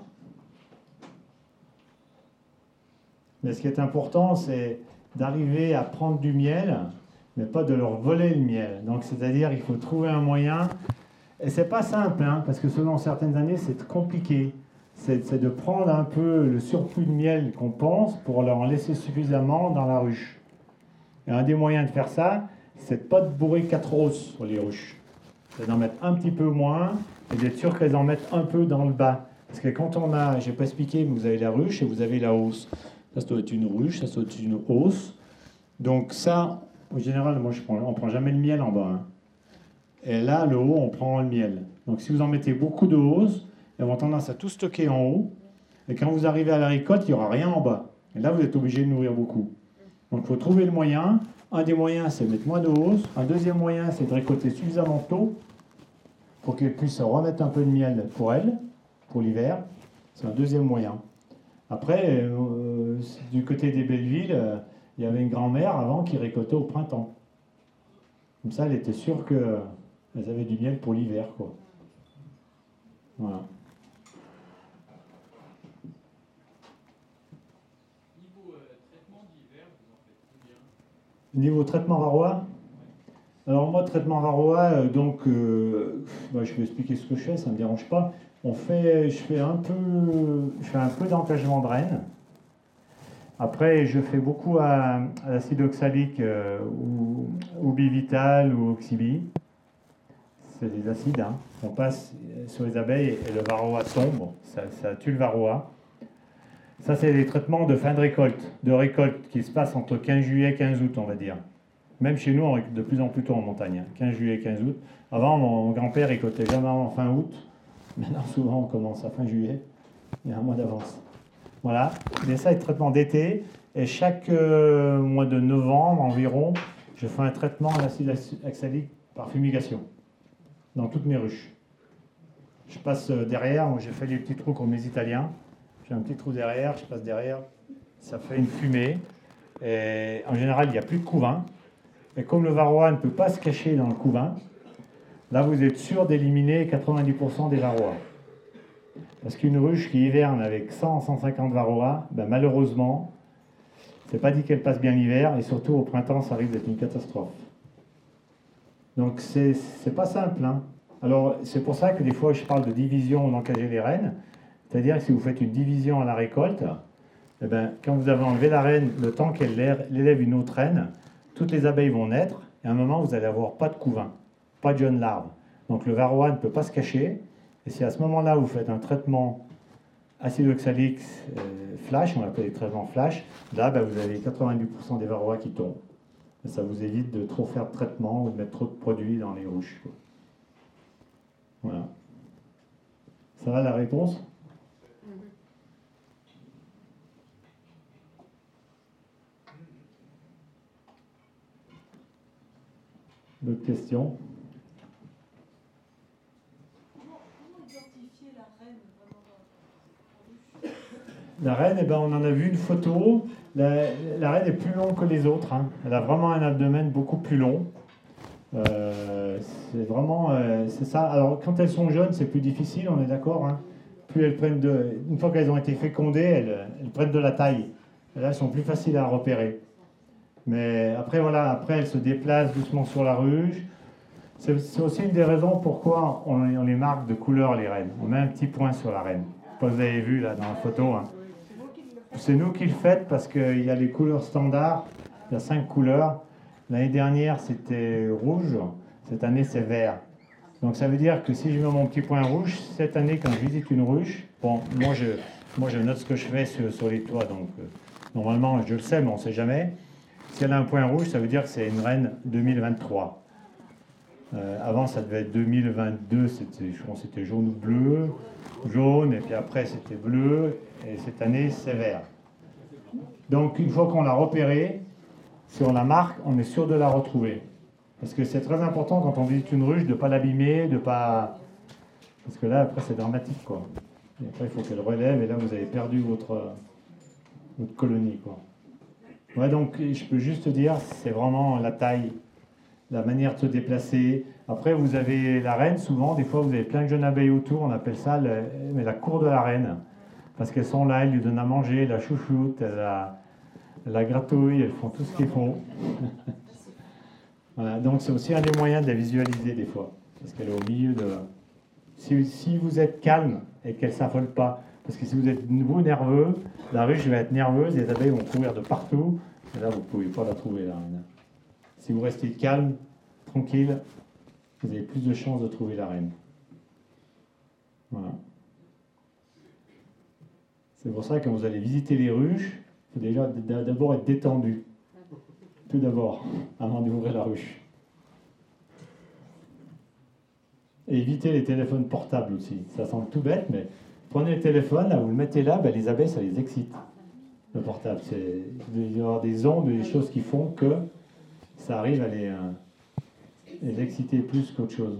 Mais ce qui est important, c'est d'arriver à prendre du miel, mais pas de leur voler le miel. Donc, c'est-à-dire, il faut trouver un moyen. Et c'est pas simple, hein, parce que selon certaines années, c'est compliqué. C'est, c'est de prendre un peu le surplus de miel qu'on pense pour leur en laisser suffisamment dans la ruche. Et un des moyens de faire ça, c'est de pas de bourrer quatre hausses sur les ruches. C'est d'en mettre un petit peu moins et d'être sûr qu'elles en mettent un peu dans le bas. Parce que quand on a, je n'ai pas expliqué, mais vous avez la ruche et vous avez la hausse. Ça, ça doit être une ruche, ça, ça doit être une hausse. Donc ça, en général, moi, je prends, on ne prend jamais le miel en bas. Hein. Et là, le haut, on prend le miel. Donc si vous en mettez beaucoup de hausse, elles vont tendance à tout stocker en haut. Et quand vous arrivez à la récolte, il n'y aura rien en bas. Et là, vous êtes obligé de nourrir beaucoup. Donc il faut trouver le moyen. Un des moyens, c'est de mettre moins de hausse. Un deuxième moyen, c'est de récolter suffisamment tôt pour qu'elles puissent remettre un peu de miel pour elles, pour l'hiver. C'est un deuxième moyen. Après, euh, du côté des Bellevilles, euh, il y avait une grand-mère avant qui récoltait au printemps. Comme ça, elle était sûre qu'elles avaient du miel pour l'hiver, quoi. Voilà. Niveau euh, traitement d'hiver, vous en faites combien? Niveau traitement varroa, alors moi, traitement varroa, euh, donc, euh, bah, je vais expliquer ce que je fais, ça ne me dérange pas. On fait, je fais un peu, je fais un peu d'empêchement de reine. Après, je fais beaucoup à, à l'acide oxalique euh, ou, ou bivital ou oxybi. C'est des acides, hein. On passe sur les abeilles et le varroa sombre, ça, ça tue le varroa. Ça, c'est des traitements de fin de récolte, de récolte qui se passent entre quinze juillet et quinze août, on va dire. Même chez nous, on récolte de plus en plus tôt en montagne, quinze juillet, quinze août. Avant, mon grand-père récoltait jamais en fin août. Maintenant, souvent, on commence à fin juillet. Il y a un mois d'avance. Voilà. Mais ça, c'est le traitement d'été. Et chaque euh, mois de novembre environ, je fais un traitement à l'acide oxalique par fumigation dans toutes mes ruches. Je passe derrière. Moi, j'ai fait les petits trous comme les Italiens. J'ai un petit trou derrière. Je passe derrière. Ça fait une fumée. Et en général, il n'y a plus de couvain. Et comme le varroa ne peut pas se cacher dans le couvain, là, vous êtes sûr d'éliminer quatre-vingt-dix pour cent des varroas. Parce qu'une ruche qui hiverne avec cent à cent cinquante varroas, ben malheureusement, c'est pas dit qu'elle passe bien l'hiver, et surtout au printemps, ça risque d'être une catastrophe. Donc, c'est c'est pas simple. Hein. Alors, c'est pour ça que des fois, je parle de division ou d'encager les reines. C'est-à-dire que si vous faites une division à la récolte, eh ben, quand vous avez enlevé la reine, le temps qu'elle élève une autre reine, toutes les abeilles vont naître, et à un moment, vous allez avoir pas de couvain, pas de jeunes larves. Donc, le varroa ne peut pas se cacher. Et si à ce moment-là, vous faites un traitement acidoxalique euh, flash, on l'appelle les traitements flash, là, ben, vous avez quatre-vingt-dix pour cent des varroas qui tombent. Et ça vous évite de trop faire de traitement ou de mettre trop de produits dans les ruches. Voilà. Ça va la réponse? D'autres questions? La reine, eh ben, on en a vu une photo. La, la reine est plus longue que les autres. Hein. Elle a vraiment un abdomen beaucoup plus long. Euh, c'est vraiment, euh, c'est ça. Alors, quand elles sont jeunes, c'est plus difficile, on est d'accord. Hein. Plus elles prennent de, une fois qu'elles ont été fécondées, elles, elles prennent de la taille. Et là, elles sont plus faciles à repérer. Mais après, voilà, après, elles se déplacent doucement sur la ruche. C'est, c'est aussi une des raisons pourquoi on, on les marque de couleur, les reines. On met un petit point sur la reine. Comme vous avez vu là dans la photo. Hein. C'est nous qui le faites parce qu'il y a les couleurs standards. Il y a cinq couleurs. L'année dernière, c'était rouge. Cette année, c'est vert. Donc, ça veut dire que si je mets mon petit point rouge, cette année, quand je visite une ruche, bon, moi, je, moi, je note ce que je fais sur, sur les toits. Donc, euh, normalement, je le sais, mais on ne sait jamais. Si elle a un point rouge, ça veut dire que c'est une reine deux mille vingt-trois. Euh, avant, ça devait être deux mille vingt-deux. C'était, je pense que c'était jaune ou bleu. Jaune, et puis après, c'était bleu. Et cette année, c'est vert. Donc, une fois qu'on l'a repérée, si on la marque, on est sûr de la retrouver. Parce que c'est très important quand on visite une ruche de ne pas l'abîmer, de pas... Parce que là, après, c'est dramatique, quoi. Et après, il faut qu'elle relève, et là, vous avez perdu votre, votre colonie, quoi. Ouais, donc, je peux juste dire, c'est vraiment la taille, la manière de se déplacer. Après, vous avez la reine, souvent, des fois, vous avez plein de jeunes abeilles autour, on appelle ça le, mais la cour de la reine. Parce qu'elles sont là, elles lui donnent à manger, la chouchoute, la, la gratouille, elles font tout ce qu'il faut. Voilà, donc c'est aussi un des moyens de la visualiser des fois, parce qu'elle est au milieu de... Si, si vous êtes calme et qu'elle ne s'affole pas, parce que si vous êtes vous nerveux, la ruche va être nerveuse, les abeilles vont courir de partout, et là vous ne pouvez pas la trouver. Là. Si vous restez calme, tranquille, vous avez plus de chances de trouver la reine. Voilà. C'est pour ça que quand vous allez visiter les ruches, il faut déjà d'abord être détendu. Tout d'abord, avant d'ouvrir la ruche. Et évitez les téléphones portables aussi. Ça semble tout bête, mais prenez le téléphone, là, vous le mettez là, ben, les abeilles, ça les excite. Le portable, c'est, il va y avoir des ondes, des choses qui font que ça arrive à les, euh, les exciter plus qu'autre chose.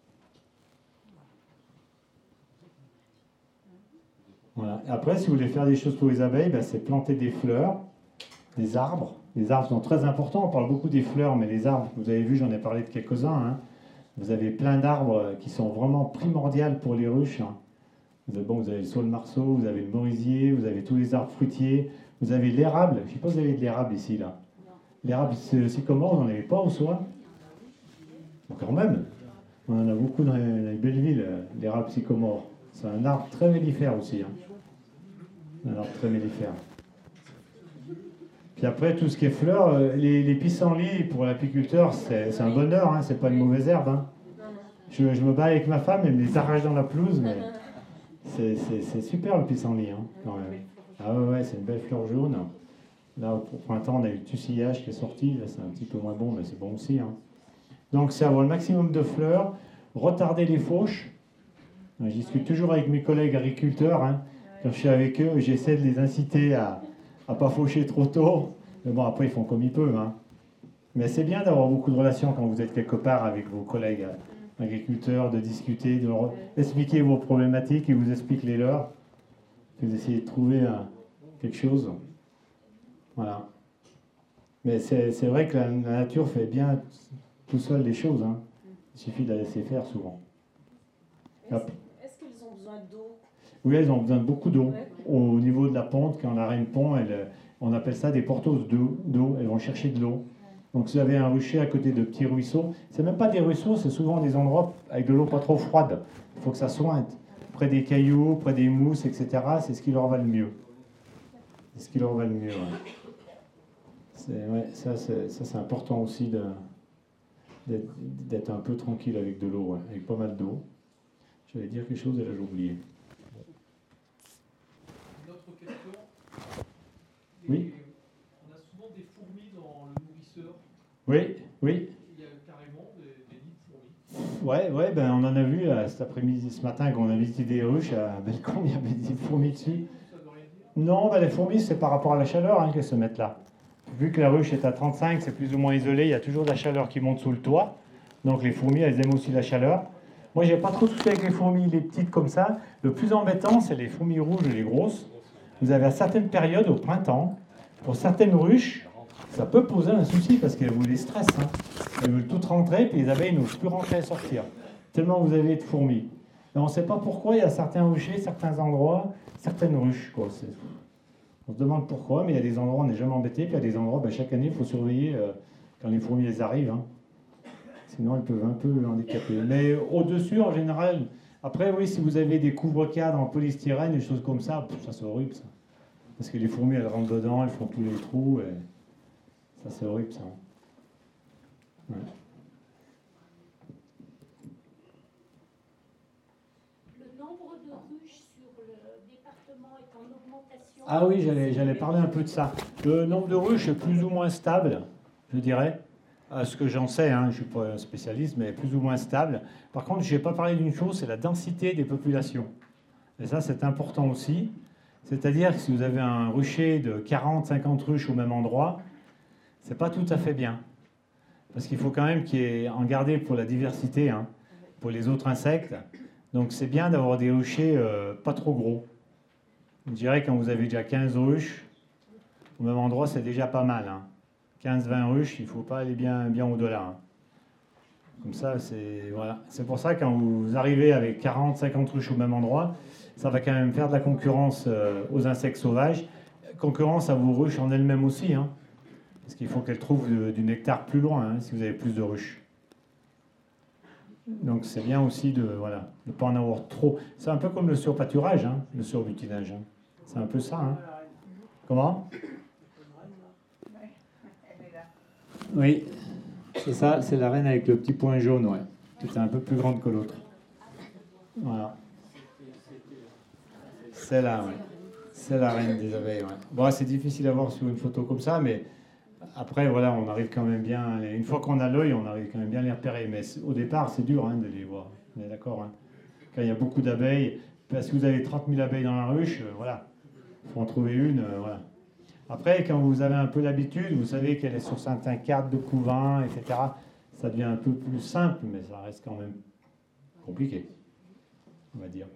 Voilà. Après, si vous voulez faire des choses pour les abeilles, ben, c'est planter des fleurs, des arbres. Les arbres sont très importants, on parle beaucoup des fleurs, mais les arbres, vous avez vu, j'en ai parlé de quelques-uns. Hein. Vous avez plein d'arbres qui sont vraiment primordiaux pour les ruches. Hein. Vous avez, bon, vous avez le saule-marceau, vous avez le merisier, vous avez tous les arbres fruitiers, vous avez l'érable. Je ne sais pas si vous avez de l'érable ici, là. L'érable sycomore, vous n'en avez pas au soin? Quand même, on en a beaucoup dans les, les belles villes, l'érable sycomore. C'est un arbre très mellifère aussi. Hein. Un arbre très mellifère. Puis après, tout ce qui est fleurs, les, les pissenlits, pour l'apiculteur, c'est, c'est un bonheur, hein, c'est pas une mauvaise herbe. Hein. Je, je me bats avec ma femme, elle me les arrache dans la pelouse, mais c'est, c'est, c'est super le pissenlit. Hein, quand même. Ah ouais, ouais, c'est une belle fleur jaune. Là, au printemps, on a eu le tussillage qui est sorti, là, c'est un petit peu moins bon, mais c'est bon aussi. Hein. Donc, c'est avoir le maximum de fleurs, retarder les fauches. Je discute toujours avec mes collègues agriculteurs. Hein. Quand je suis avec eux, j'essaie de les inciter à ne pas faucher trop tôt. Mais bon, après, ils font comme ils peuvent. Hein. Mais c'est bien d'avoir beaucoup de relations quand vous êtes quelque part avec vos collègues agriculteurs, de discuter, de leur expliquer vos problématiques, ils vous expliquent les leurs. Vous essayez de trouver un, quelque chose. Voilà. Mais c'est c'est vrai que la, la nature fait bien tout seul les choses. Hein. Il suffit de la laisser faire souvent. Est-ce est-ce qu'elles ont besoin d'eau? Oui, elles ont besoin de beaucoup d'eau. Ouais. Au niveau de la ponte, quand la reine pond, elle, on appelle ça des porteuses d'eau. d'eau. Elles vont chercher de l'eau. Donc si vous avez un rucher à côté de petits ruisseaux, c'est même pas des ruisseaux, c'est souvent des endroits avec de l'eau pas trop froide. Il faut que ça sointe. Près des cailloux, près des mousses, et cetera. C'est ce qui leur va le mieux. C'est ce qui leur va le mieux. Ouais. C'est, ouais, ça, c'est, ça, c'est important aussi de, d'être, d'être un peu tranquille avec de l'eau, ouais, avec pas mal d'eau. J'allais dire quelque chose et là j'ai oublié. Une autre question. Oui. Les- On a souvent des fourmis dans le nourrisseur. Oui, oui. Il y a carrément des, des nids de fourmis. Ouais, ouais, ben on en a vu là, cet après-midi, ce matin, quand on a visité des ruches à Bellecombe, il y avait des fourmis dessus. Ça veut rien dire. Non, ben les fourmis, c'est par rapport à la chaleur hein, qu'elles se mettent là. Vu que la ruche est à trente-cinq, c'est plus ou moins isolé, il y a toujours de la chaleur qui monte sous le toit. Donc les fourmis, elles aiment aussi la chaleur. Moi, j'ai pas trop de soucis avec les fourmis, les petites comme ça. Le plus embêtant, c'est les fourmis rouges et les grosses. Vous avez à certaines périodes, au printemps, pour certaines ruches, ça peut poser un souci parce qu'elles vous les stressent. Hein. Elles veulent toutes rentrer, puis les abeilles n'osent plus rentrer et sortir. Tellement vous avez de fourmis. Et on ne sait pas pourquoi, il y a certains ruchers, certains endroits, certaines ruches. Quoi. C'est... On se demande pourquoi, mais il y a des endroits où on n'est jamais embêté, puis il y a des endroits, ben, chaque année, il faut surveiller euh, quand les fourmis elles arrivent. Hein. Sinon, elles peuvent un peu handicaper. Mais au-dessus, en général, après, oui, si vous avez des couvre-cadres en polystyrène, des choses comme ça, pff, ça c'est horrible, ça. Parce que les fourmis, elles rentrent dedans, elles font tous les trous, et ça c'est horrible, ça. Ouais. Le nombre de ruches sur le département est en augmentation. Ah oui, j'allais, j'allais parler un peu de ça. Le nombre de ruches est plus ou moins stable, je dirais. À ce que j'en sais, hein, je ne suis pas un spécialiste, mais plus ou moins stable. Par contre, je n'ai pas parlé d'une chose, c'est la densité des populations. Et ça, c'est important aussi. C'est-à-dire que si vous avez un rucher de quarante, cinquante ruches au même endroit, c'est pas tout à fait bien. Parce qu'il faut quand même qu'il y ait, en garder pour la diversité, hein, pour les autres insectes. Donc c'est bien d'avoir des ruchers euh, pas trop gros. Je dirais quand vous avez déjà quinze ruches, au même endroit, c'est déjà pas mal. Hein. quinze vingt ruches, il ne faut pas aller bien, bien au-delà. Hein. Comme ça, c'est, voilà. C'est pour ça que quand vous arrivez avec quarante, cinquante ruches au même endroit, ça va quand même faire de la concurrence euh, aux insectes sauvages. Concurrence à vos ruches en elles-mêmes aussi. Hein. Parce qu'il faut qu'elles trouvent de, du nectar plus loin, hein, si vous avez plus de ruches. Donc c'est bien aussi de ne voilà, de pas en avoir trop. C'est un peu comme le surpâturage, hein, le surbutinage. Hein. C'est un peu ça. Hein. Comment ? Oui, c'est ça, c'est la reine avec le petit point jaune, ouais. Qui est un peu plus grande que l'autre. Voilà. C'est là, ouais. C'est la reine des abeilles, ouais. Bon, c'est difficile à voir sur une photo comme ça, mais après, voilà, on arrive quand même bien. Une fois qu'on a l'œil, on arrive quand même bien à les repérer. Mais au départ, c'est dur hein, de les voir. On est d'accord, hein. Quand il y a beaucoup d'abeilles, si vous avez trente mille abeilles dans la ruche, euh, voilà. Il faut en trouver une, euh, voilà. Après, quand vous avez un peu l'habitude, vous savez qu'elle est sur certains cadres de couvain, et cetera. Ça devient un peu plus simple, mais ça reste quand même compliqué, on va dire.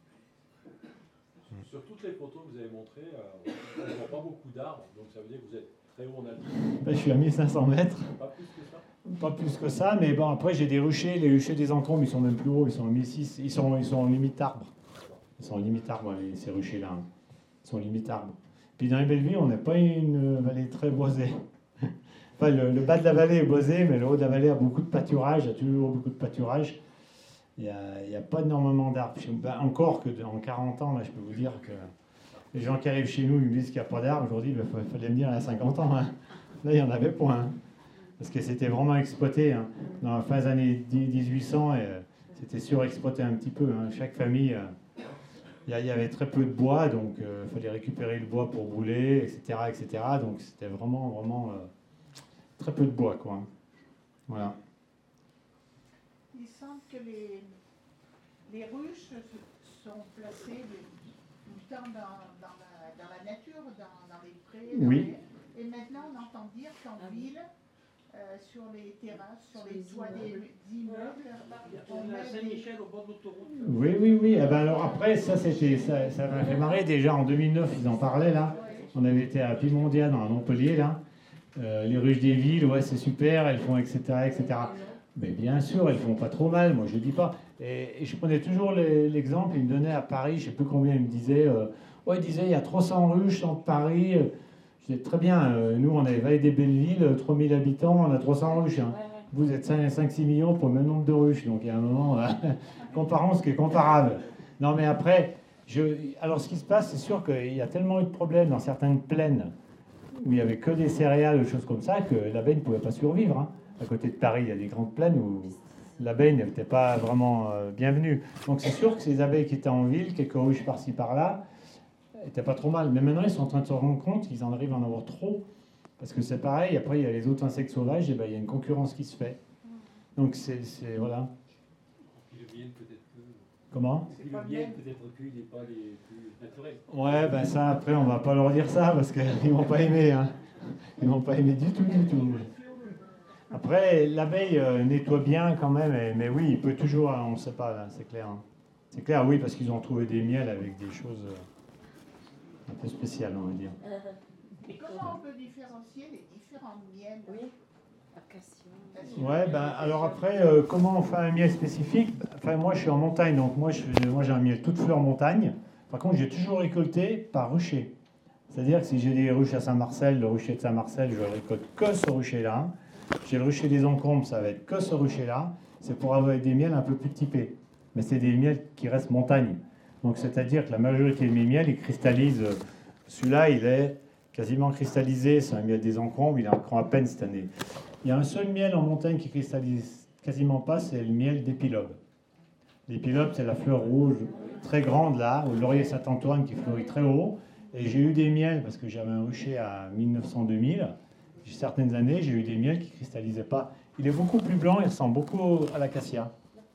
Sur toutes les photos que vous avez montrées, euh, on ne voit pas beaucoup d'arbres, donc ça veut dire que vous êtes très haut en altitude. Là, je suis à mille cinq cents mètres. Pas plus que ça. Pas plus que ça, mais bon, après, j'ai des ruchers. Les ruchers des Encombres, ils sont même plus hauts, ils sont à mille six cents. Ils sont, ils sont en limite arbre. Ils sont en limite arbre, les, ces ruchers-là. Hein. Ils sont en limite arbre. Puis dans les Belleville, on n'est pas une vallée très boisée. Enfin, le, le bas de la vallée est boisé, mais le haut de la vallée a beaucoup de pâturage, il y a toujours beaucoup de pâturage. Il n'y a, a pas énormément d'arbres. Ben, encore que en quarante ans, là, je peux vous dire que les gens qui arrivent chez nous, ils me disent qu'il n'y a pas d'arbres. Aujourd'hui, il ben, fallait me dire il y a cinquante ans. Hein. Là, il n'y en avait pas. Hein. Parce que c'était vraiment exploité. Hein. Dans la fin des années dix-huit cents, et, euh, c'était surexploité un petit peu. Hein. Chaque famille, euh, il y, y avait très peu de bois, donc il euh, fallait récupérer le bois pour brûler, et cetera et cetera. Donc c'était vraiment, vraiment euh, très peu de bois, quoi. Voilà. Il semble que les, les ruches sont placées tout le temps dans, dans, la, dans la nature, dans, dans les prés. Dans Oui. les... Et maintenant, on entend dire qu'en ville, euh, sur les terrasses, sur les toits des immeubles, on On est à met des... Saint-Michel, au bord de l'autoroute. Oui, oui, oui. Eh ben alors après, ça, c'était, ça, ça m'a fait marrer. Déjà en deux mille neuf, ils en parlaient là. On avait été à Pimondia, dans Montpellier là. Euh, les ruches des villes, ouais, c'est super, elles font et cetera et cetera. Mais bien sûr, elles font pas trop mal, moi je ne dis pas. Et, et je prenais toujours les, l'exemple, il me donnait à Paris, je ne sais plus combien, il me disait, euh, ouais, il disait, il y a trois cents ruches entre Paris. Je disais, très bien, euh, nous on est Valle des Belleville, trois mille habitants, on a trois cents ruches. Hein. Vous êtes cinq six millions pour le même nombre de ruches, donc il y a un moment, euh, comparons ce qui est comparable. Non mais après, je, alors ce qui se passe, c'est sûr qu'il y a tellement eu de problèmes dans certaines plaines où il n'y avait que des céréales, des choses comme ça, que l'abeille ne pouvait pas survivre. Hein. À côté de Paris, il y a des grandes plaines où l'abeille n'était pas vraiment euh, bienvenue. Donc c'est sûr que ces abeilles qui étaient en ville, quelques ruches par-ci par-là, n'étaient pas trop mal. Mais maintenant, ils sont en train de se rendre compte qu'ils en arrivent à en avoir trop. Parce que c'est pareil, après il y a les autres insectes sauvages, et ben, il y a une concurrence qui se fait. Donc c'est, c'est voilà. Puis le miel peut-être que... Comment ? Puis le miel peut-être qu'il n'est pas les plus naturels. Ouais, ben ça après on va pas leur dire ça parce qu'ils vont pas aimer. Hein. Ils vont pas aimer du tout, du tout. Après, l'abeille euh, nettoie bien quand même, et, mais oui, il peut toujours, hein, on ne sait pas, là, c'est clair. Hein. C'est clair, oui, parce qu'ils ont trouvé des miels avec des choses euh, un peu spéciales, on va dire. Et comment on peut différencier les différents miels? Oui, acacia. Ouais, ben alors après, euh, comment on fait un miel spécifique? Enfin, moi je suis en montagne, donc moi, je, moi j'ai un miel toute fleur montagne. Par contre, j'ai toujours récolté par rucher. C'est-à-dire que si j'ai des ruches à Saint-Marcel, le rucher de Saint-Marcel, je récolte que ce rucher-là. J'ai le rucher des Encombres, ça va être que ce rucher-là. C'est pour avoir des miels un peu plus typés. Mais c'est des miels qui restent montagne. Donc c'est-à-dire que la majorité de mes miels, ils cristallisent. Celui-là, il est quasiment cristallisé. C'est un miel des Encombres, il est en cran à peine cette année. Il y a un seul miel en montagne qui cristallise quasiment pas, c'est le miel d'épilobe. L'épilobe, c'est la fleur rouge très grande là, au laurier Saint-Antoine qui fleurit très haut. Et j'ai eu des miels, parce que j'avais un rucher à mille neuf cents deux mille. Certaines années, j'ai eu des miels qui ne cristallisaient pas. Il est beaucoup plus blanc, il ressemble beaucoup à l'acacia.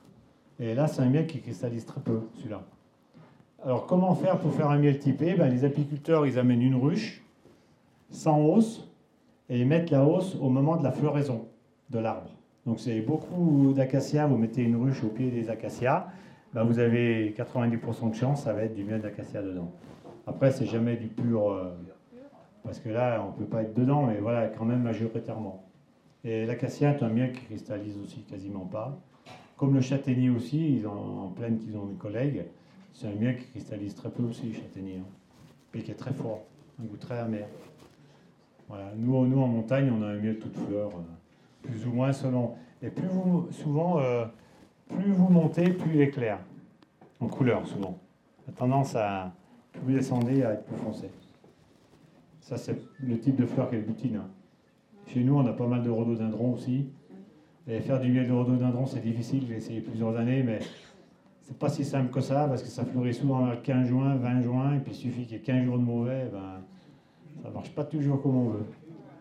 Et là, c'est un miel qui cristallise très peu, celui-là. Alors, comment faire pour faire un miel typé? Ben, les apiculteurs, ils amènent une ruche sans hausse et ils mettent la hausse au moment de la floraison de l'arbre. Donc, c'est beaucoup d'acacia, vous mettez une ruche au pied des acacias, ben, vous avez quatre-vingt-dix pour cent de chance, ça va être du miel d'acacia dedans. Après, c'est jamais du pur... Euh, parce que là, on ne peut pas être dedans, mais voilà, quand même majoritairement. Et l'acacia est un miel qui cristallise aussi quasiment pas. Comme le châtaignier aussi, ils ont, en plaine qu'ils ont des collègues, c'est un miel qui cristallise très peu aussi, le châtaignier. Hein, et qui est très fort, un goût très amer. Voilà. Nous, nous, en montagne, on a un miel toute fleur, euh, plus ou moins selon. Et plus vous, souvent, euh, plus vous montez, plus il est clair, en couleur souvent. La tendance à, plus vous descendez, à être plus foncé. Ça, c'est le type de fleur qu'est le butine. Chez nous, on a pas mal de rhododendrons aussi. Et faire du miel de rhododendron, c'est difficile. J'ai essayé plusieurs années, mais c'est pas si simple que ça, parce que ça fleurit souvent le quinze juin, vingt juin, et puis il suffit qu'il y ait quinze jours de mauvais, ben, ça marche pas toujours comme on veut.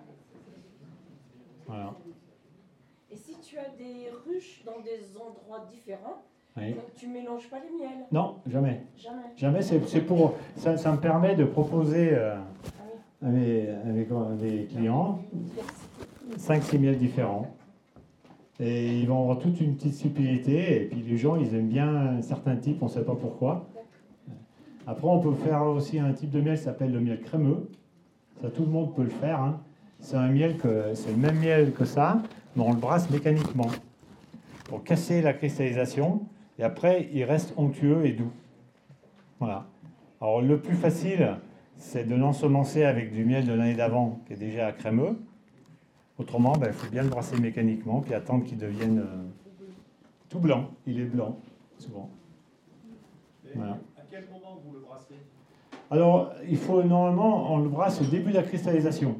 Voilà. Et si tu as des ruches dans des endroits différents, Oui. donc tu mélanges pas les miels? Non, jamais. Jamais. Jamais, c'est, c'est pour... Ça, ça me permet de proposer euh, à, mes, à, mes, à mes clients cinq six miels différents. Et ils vont avoir toute une petite subtilité. Et puis les gens, ils aiment bien certains types, on ne sait pas pourquoi. Après, on peut faire aussi un type de miel qui s'appelle le miel crémeux. Ça, tout le monde peut le faire. Hein. C'est un miel que c'est le même miel que ça, mais on le brasse mécaniquement pour casser la cristallisation. Et après, il reste onctueux et doux. Voilà. Alors, le plus facile, c'est de l'ensemencer avec du miel de l'année d'avant, qui est déjà crémeux. Autrement, ben, il faut bien le brasser mécaniquement, puis attendre qu'il devienne euh, tout blanc. Il est blanc, souvent. Voilà. À quel moment vous le brassez? Alors, il faut normalement, on le brasse au début de la cristallisation.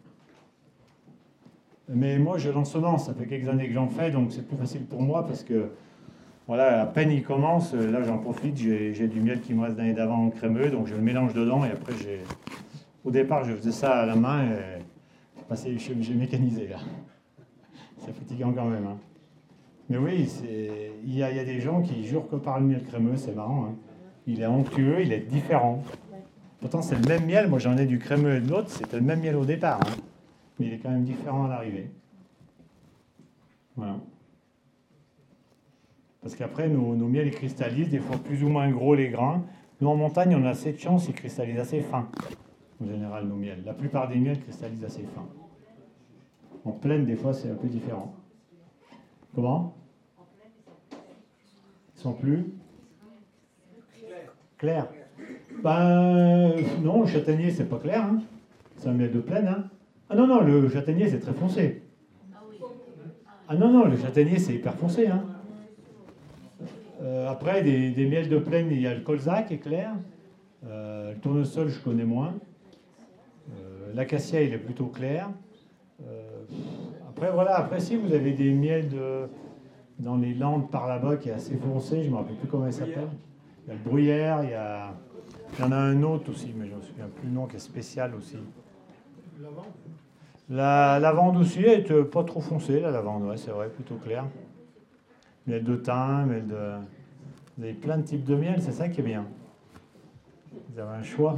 Mais moi, je l'ensemence, ça fait quelques années que j'en fais, donc c'est plus facile pour moi, parce que, voilà, à peine il commence, là j'en profite, j'ai, j'ai du miel qui me reste l'année d'avant en crémeux, donc je le mélange dedans, et après, j'ai... Au départ, je faisais ça à la main, et passé, j'ai mécanisé, là. C'est fatigant quand même, hein. Mais oui, c'est... Il, y a, il y a des gens qui jurent que par le miel crémeux, c'est marrant, hein. Il est onctueux, il est différent. Pourtant, c'est le même miel, moi j'en ai du crémeux et de l'autre, c'était le même miel au départ, hein. Mais il est quand même différent à l'arrivée. Voilà. Parce qu'après, nos, nos miels, ils cristallisent, des fois plus ou moins gros les grains. Nous, en montagne, on a assez de chance, ils cristallisent assez fin, en général, nos miels. La plupart des miels cristallisent assez fin. En plaine, des fois, c'est un peu différent. Comment? Ils sont plus clairs. Ben, non, le châtaignier, c'est pas clair. Hein. C'est un miel de plaine. Hein. Ah non, non, le châtaignier, c'est très foncé. Ah non, non, le châtaignier, c'est hyper foncé. Hein. Euh, après, des, des miels de plaine, il y a le colza qui est clair. Euh, le tournesol, je connais moins. Euh, L'acacia, il est plutôt clair. Euh, après, voilà, après, si vous avez des miels de, dans les Landes par là-bas qui est assez foncé, je ne me rappelle plus comment il s'appelle. Il y a le bruyère, il y, a, il y en a un autre aussi, mais je ne me souviens plus le nom, qui est spécial aussi. La lavande aussi, elle est pas trop foncée, la lavande, ouais, c'est vrai, plutôt clair. Miel de thym, miel de... Vous avez plein de types de miel, c'est ça qui est bien. Vous avez un choix.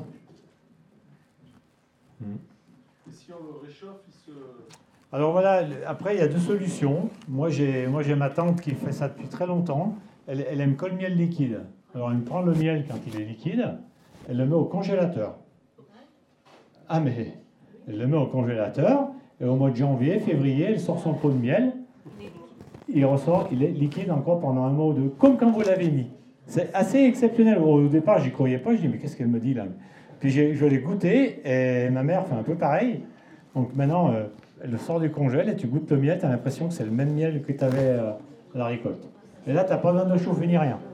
Hmm. Et si on le réchauffe, il se... Alors voilà, après il y a deux solutions. Moi j'ai moi j'ai ma tante qui fait ça depuis très longtemps. Elle, elle aime que le miel liquide. Alors elle me prend le miel quand il est liquide, elle le met au congélateur. Ah mais elle le met au congélateur et au mois de janvier, février, elle sort son pot de miel. Il ressort, il est liquide encore pendant un mois ou deux, comme quand vous l'avez mis. C'est assez exceptionnel. Au départ, j'y croyais pas. Je dis mais qu'est-ce qu'elle me dit là? Puis je l'ai goûté et ma mère fait un peu pareil. Donc maintenant, euh, elle le sort du congèle et tu goûtes le miel, tu as l'impression que c'est le même miel que tu avais euh, à la récolte. Et là, tu n'as pas besoin de chauffer ni rien.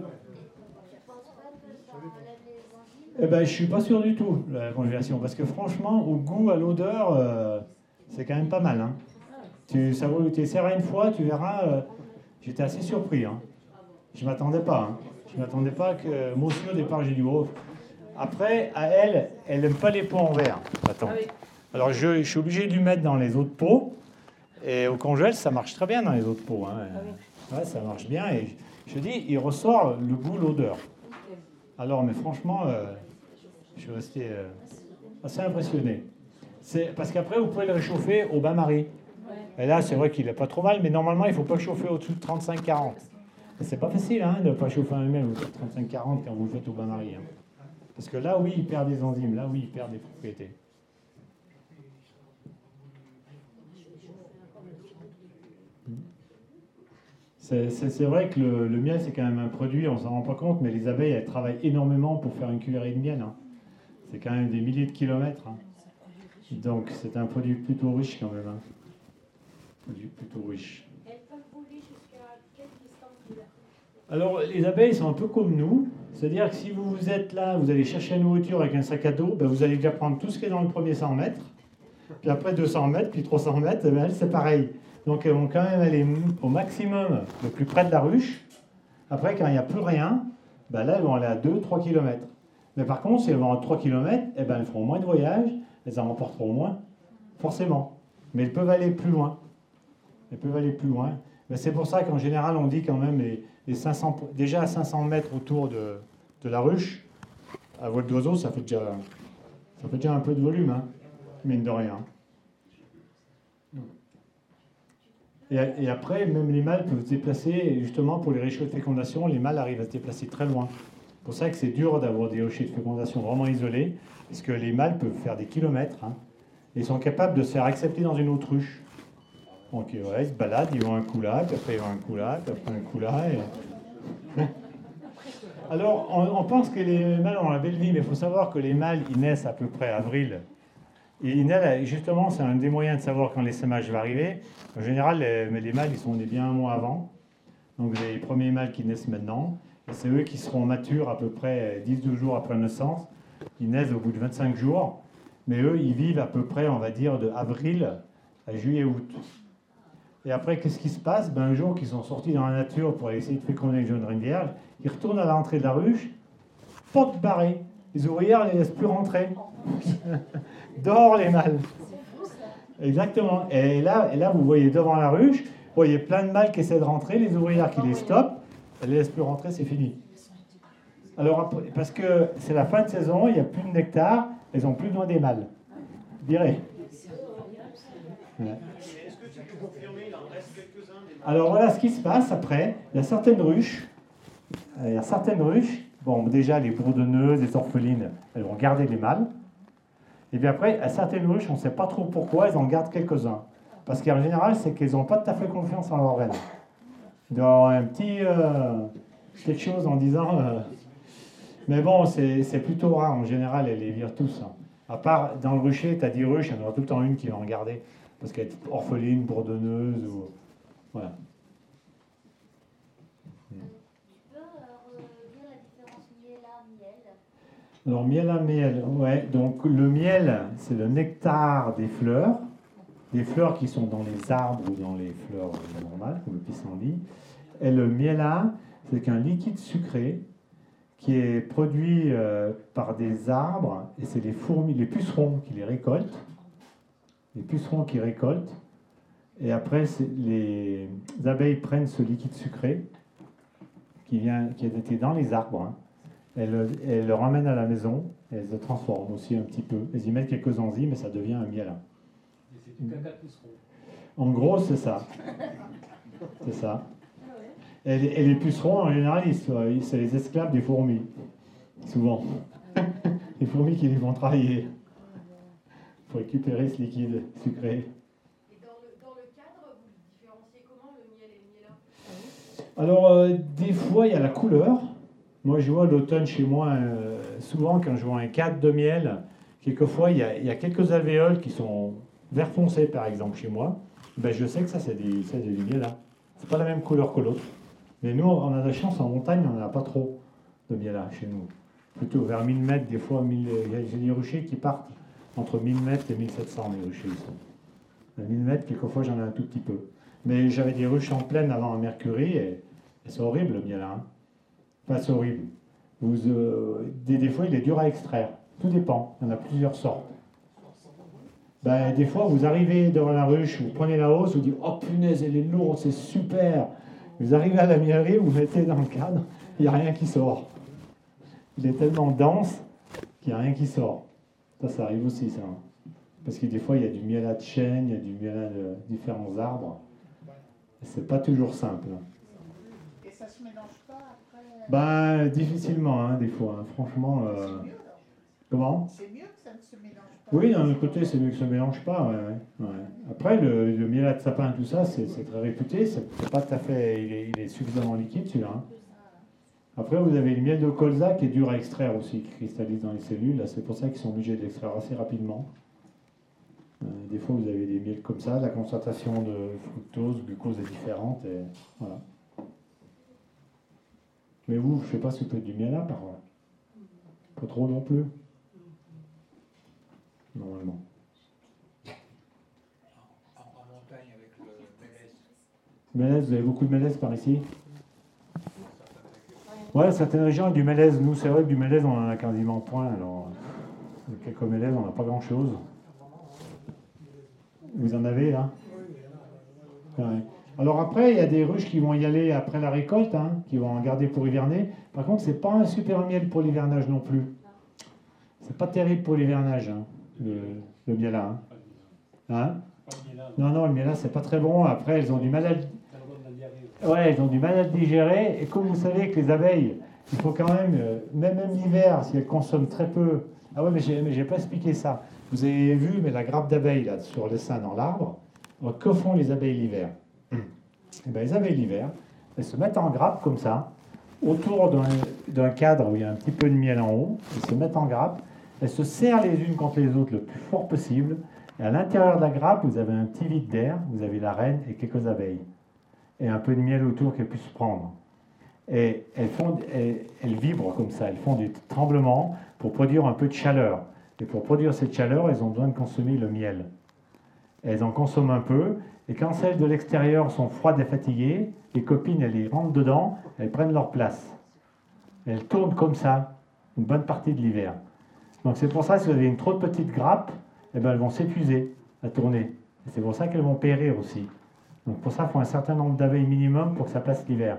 Eh ben, je suis pas sûr du tout, la congélation, parce que franchement, au goût, à l'odeur, euh, c'est quand même pas mal. Hein. Tu tu essaieras une fois, tu verras, euh, j'étais assez surpris. Hein. Je ne m'attendais pas. Hein. Je ne m'attendais pas que... Moi aussi, au départ, j'ai dit, oh. Après, à elle, elle n'aime pas les pots en verre. Attends. Alors, je, je suis obligé de lui mettre dans les autres pots. Et au congèle, ça marche très bien dans les autres pots. Hein. Ouais, ça marche bien. Et je te dis, il ressort le goût, l'odeur. Alors, mais franchement, euh, je suis resté euh, assez impressionné. C'est, parce qu'après, vous pouvez le réchauffer au bain-marie. Et là, c'est vrai qu'il n'est pas trop mal, mais normalement, il ne faut pas le chauffer au-dessus de trente-cinq à quarante. C'est pas facile hein, de ne pas chauffer un miel au-dessus de trente-cinq à quarante quand vous le faites au bain-marie. Hein. Parce que là, oui, il perd des enzymes. Là, oui, il perd des propriétés. C'est, c'est, c'est vrai que le, le miel, c'est quand même un produit, on ne s'en rend pas compte, mais les abeilles, elles travaillent énormément pour faire une cuillerée de miel. Hein. C'est quand même des milliers de kilomètres. Hein. Donc, c'est un produit plutôt riche quand même. Hein. Produit plutôt riche. Elles peuvent voler jusqu'à quelle distance de la ruche? Alors, les abeilles sont un peu comme nous. C'est-à-dire que si vous, vous êtes là, vous allez chercher la nourriture avec un sac à dos, ben vous allez déjà prendre tout ce qui est dans le premier cent mètres. Puis après deux cents mètres, puis trois cents mètres, ben elles, c'est pareil. Donc elles vont quand même aller au maximum le plus près de la ruche. Après, quand il n'y a plus rien, ben là, elles vont aller à deux à trois kilomètres. Mais par contre, si elles vont à trois kilomètres, eh ben, elles feront moins de voyages, elles en remporteront moins, forcément. Mais elles peuvent aller plus loin. Elles peuvent aller plus loin. Mais c'est pour ça qu'en général, on dit quand même les, les cinq cents, déjà à cinq cents mètres autour de, de la ruche, à vol d'oiseau, ça fait déjà, ça fait déjà un peu de volume, hein, mine de rien. Et, et après, même les mâles peuvent se déplacer, justement pour les rochers de fécondation, les mâles arrivent à se déplacer très loin. C'est pour ça que c'est dur d'avoir des rochers de fécondation vraiment isolés, parce que les mâles peuvent faire des kilomètres, hein, et sont capables de se faire accepter dans une autruche. Donc ouais, ils se baladent, ils vont un coup là, puis après ils vont un coup là, puis après un coup là. Et... Alors, on, on pense que les mâles ont la belle vie, mais il faut savoir que les mâles, ils naissent à peu près avril. Et ils naissent, justement, c'est un des moyens de savoir quand l'essaimage va arriver. En général, les, les mâles, ils sont nés bien un mois avant. Donc, les premiers mâles qui naissent maintenant. Et c'est eux qui seront matures à peu près dix douze jours après la naissance. Ils naissent au bout de vingt-cinq jours. Mais eux, ils vivent à peu près, on va dire, de avril à juillet-août. Et après, qu'est-ce qui se passe? Ben, un jour qu'ils sont sortis dans la nature pour essayer de féconder une jeune reine vierge, ils retournent à l'entrée de la ruche, porte barrée. Les ouvrières ne les laissent plus rentrer. Dehors les mâles. Exactement. Et là, et là, vous voyez devant la ruche, vous voyez plein de mâles qui essaient de rentrer, les ouvrières qui les stoppent, elles ne les laissent plus rentrer, c'est fini. Alors, parce que c'est la fin de saison, il n'y a plus de nectar, elles n'ont plus besoin des mâles. Virez. Ouais. Alors voilà ce qui se passe après. Il y a certaines ruches. Il y a certaines ruches. Bon, déjà, les bourdonneuses, les orphelines, elles vont garder les mâles. Et puis après, à certaines ruches, on ne sait pas trop pourquoi, elles en gardent quelques-uns. Parce qu'en général, c'est qu'elles n'ont pas tout à fait confiance en leur reine. Il doit y avoir un petit euh, quelque chose en disant... euh, mais bon, c'est c'est plutôt rare. En général, elles les virent tous. Hein. À part, dans le rucher, tu as dix ruches, il y en aura tout le temps une qui va en garder. Parce qu'elle est orpheline, bourdonneuse, ou... Voilà. Alors, miel à miel, ouais. Donc, le miel, c'est le nectar des fleurs, des fleurs qui sont dans les arbres ou dans les fleurs normales, comme le pissenlit. Et le miela, c'est qu'un liquide sucré qui est produit euh, par des arbres, et c'est les fourmis, les pucerons qui les récoltent, les pucerons qui récoltent, et après, les abeilles prennent ce liquide sucré qui, vient, qui a été dans les arbres, hein. Elles, elles le ramènent à la maison, et elles le transforment aussi un petit peu. Elles y mettent quelques enzymes et ça devient un miel. Et c'est du caca de puceron. En gros, c'est ça. C'est ça. Et les, et les pucerons, en général, ils sont, ils, c'est les esclaves des fourmis. Souvent. Les fourmis qui les vont travailler pour récupérer ce liquide sucré. Et dans le, dans le cadre, vous différenciez comment le miel et le miela? Alors, euh, des fois, il y a la couleur. Moi, je vois l'automne chez moi, euh, souvent quand je vois un cadre de miel, quelquefois, il y a, il y a quelques alvéoles qui sont vert foncé, par exemple, chez moi. Ben, je sais que ça, c'est des, c'est des miel. C'est pas la même couleur que l'autre. Mais nous, on a de la chance, en montagne, on n'en a pas trop de miel chez nous. Plutôt vers mille mètres, des fois, mille, j'ai des ruchers qui partent entre mille mètres et mille sept cents, les ruchers. Ils sont. À mille mètres, quelquefois, j'en ai un tout petit peu. Mais j'avais des ruches en plaine avant à Mercury, et, et c'est horrible, le miel. Hein. Enfin, c'est horrible. Vous, euh, des, des fois, il est dur à extraire. Tout dépend. Il y en a plusieurs sortes. Ben, des fois, vous arrivez devant la ruche, vous prenez la hausse, vous dites « Oh punaise, elle est lourde, c'est super !» Vous arrivez à la miellerie, vous mettez dans le cadre, il n'y a rien qui sort. Il est tellement dense qu'il n'y a rien qui sort. Ça, ça arrive aussi, ça. Parce que des fois, il y a du miel de chêne, il y a du miel de différents arbres. C'est pas toujours simple. Et ça se mélange pas après? Ben, difficilement, hein, des fois. Hein. Franchement. Euh... C'est mieux, Comment? C'est mieux que ça ne se mélange pas. Oui, d'un autre côté, c'est mieux que ça ne se mélange pas. Ouais, ouais, ouais. Après, le, le miel de sapin, tout ça, c'est, c'est très réputé. C'est, c'est pas tout à fait. Il est, il est suffisamment liquide, celui-là. Hein. Après, vous avez le miel de colza qui est dur à extraire aussi, qui cristallise dans les cellules. Là, c'est pour ça qu'ils sont obligés de l'extraire assez rapidement. Euh, des fois, vous avez des miels comme ça. La concentration de fructose, glucose est différente. Et voilà. Mais vous, je ne sais pas si vous faites du miel là, par contre. Pas trop non plus. Normalement. En, en montagne avec le mélèze. Mélèze, vous avez beaucoup de mélèze par ici? Ouais, certaines régions ont du mélèze. Nous, c'est vrai que du mélèze, on en a quasiment point. Alors, quelques mélèzes, on n'a pas grand-chose. Vous en avez, là? Ouais. Alors après, il y a des ruches qui vont y aller après la récolte, hein, qui vont en garder pour hiverner. Par contre, c'est pas un super miel pour l'hivernage non plus. C'est pas terrible pour l'hivernage, hein, le, le miel là. Hein. Hein? Non, non, le miel là, c'est pas très bon. Après, elles ont du mal à... Ouais, elles ont du mal à le digérer. Et comme vous savez que les abeilles, il faut quand même, euh, même, même l'hiver, si elles consomment très peu... Ah ouais, mais j'ai, mais j'ai pas expliqué ça. Vous avez vu, mais la grappe d'abeilles, là, sur le sein dans l'arbre, alors, que font les abeilles l'hiver? Eh bien, les abeilles l'hiver, elles se mettent en grappe comme ça, autour d'un, d'un cadre où il y a un petit peu de miel en haut, elles se mettent en grappe, elles se serrent les unes contre les autres le plus fort possible, et à l'intérieur de la grappe, vous avez un petit vide d'air, vous avez la reine et quelques abeilles, et un peu de miel autour qu'elles puissent prendre. Et elles, font, elles, elles vibrent comme ça, elles font des tremblements pour produire un peu de chaleur. Et pour produire cette chaleur, elles ont besoin de consommer le miel. Elles en consomment un peu, et quand celles de l'extérieur sont froides et fatiguées, les copines, elles les rentrent dedans, elles prennent leur place. Elles tournent comme ça, une bonne partie de l'hiver. Donc c'est pour ça que si vous avez une trop petite grappe, eh ben, elles vont s'épuiser à tourner. Et c'est pour ça qu'elles vont périr aussi. Donc pour ça, il faut un certain nombre d'abeilles minimum pour que ça passe l'hiver.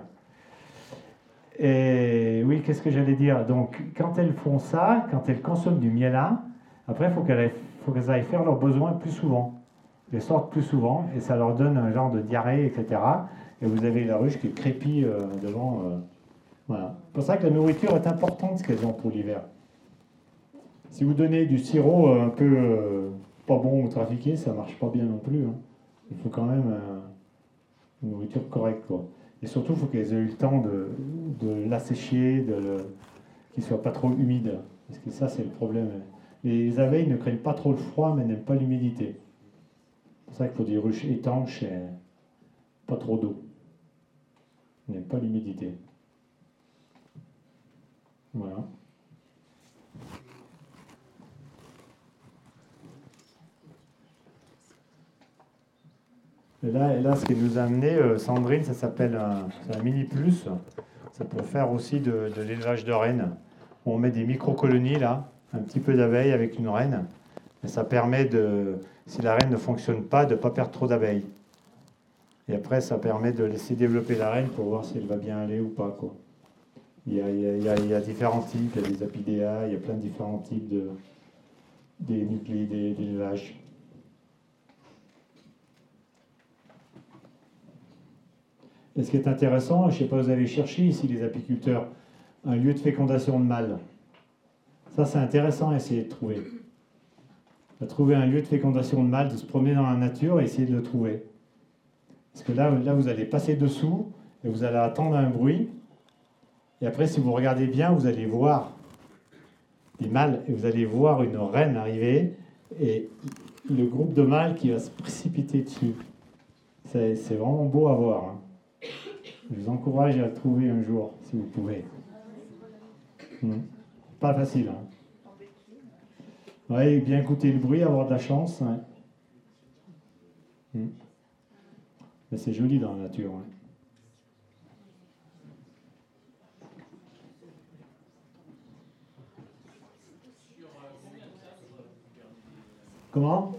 Et oui, qu'est-ce que j'allais dire? Donc quand elles font ça, quand elles consomment du miel là, après il faut qu'elles, faut qu'elles aillent faire leurs besoins plus souvent. Elles sortent plus souvent et ça leur donne un genre de diarrhée, et cetera. Et vous avez la ruche qui crépit euh, devant. Euh, voilà. C'est pour ça que la nourriture est importante, ce qu'elles ont pour l'hiver. Si vous donnez du sirop euh, un peu euh, pas bon ou trafiqué, ça marche pas bien non plus. Hein. Il faut quand même euh, une nourriture correcte, quoi. Et surtout, il faut qu'elles aient eu le temps de, de l'assécher, de le, qu'il ne soit pas trop humide. Parce que ça, c'est le problème. Les abeilles ne craignent pas trop le froid, mais n'aiment pas l'humidité. C'est pour ça qu'il faut des ruches étanches et pas trop d'eau. Elles n'aiment pas l'humidité. Voilà. Et là, et là, ce qui nous a amené, euh, Sandrine, ça s'appelle un, c'est un mini plus. Ça peut faire aussi de, de l'élevage de rennes. On met des micro-colonies là, un petit peu d'abeilles avec une reine. Et ça permet de, si la reine ne fonctionne pas, de ne pas perdre trop d'abeilles. Et après, ça permet de laisser développer la reine pour voir si elle va bien aller ou pas, quoi. Il y a, il y a, il y a différents types, il y a des apidéas, il y a plein de différents types de, des nucléidés d'élevage. Et ce qui est intéressant, je ne sais pas, vous avez cherché ici les apiculteurs, un lieu de fécondation de mâles. Ça, c'est intéressant à essayer de trouver. De trouver un lieu de fécondation de mâles, de se promener dans la nature et essayer de le trouver. Parce que là, là, vous allez passer dessous et vous allez attendre un bruit. Et après, si vous regardez bien, vous allez voir des mâles et vous allez voir une reine arriver et le groupe de mâles qui va se précipiter dessus. C'est, c'est vraiment beau à voir, hein. Je vous encourage à le trouver un jour, si vous pouvez. Hmm. Pas facile, hein. Oui, bien écouter le bruit, avoir de la chance. Ouais. Hmm. Mais c'est joli dans la nature. Ouais. Comment?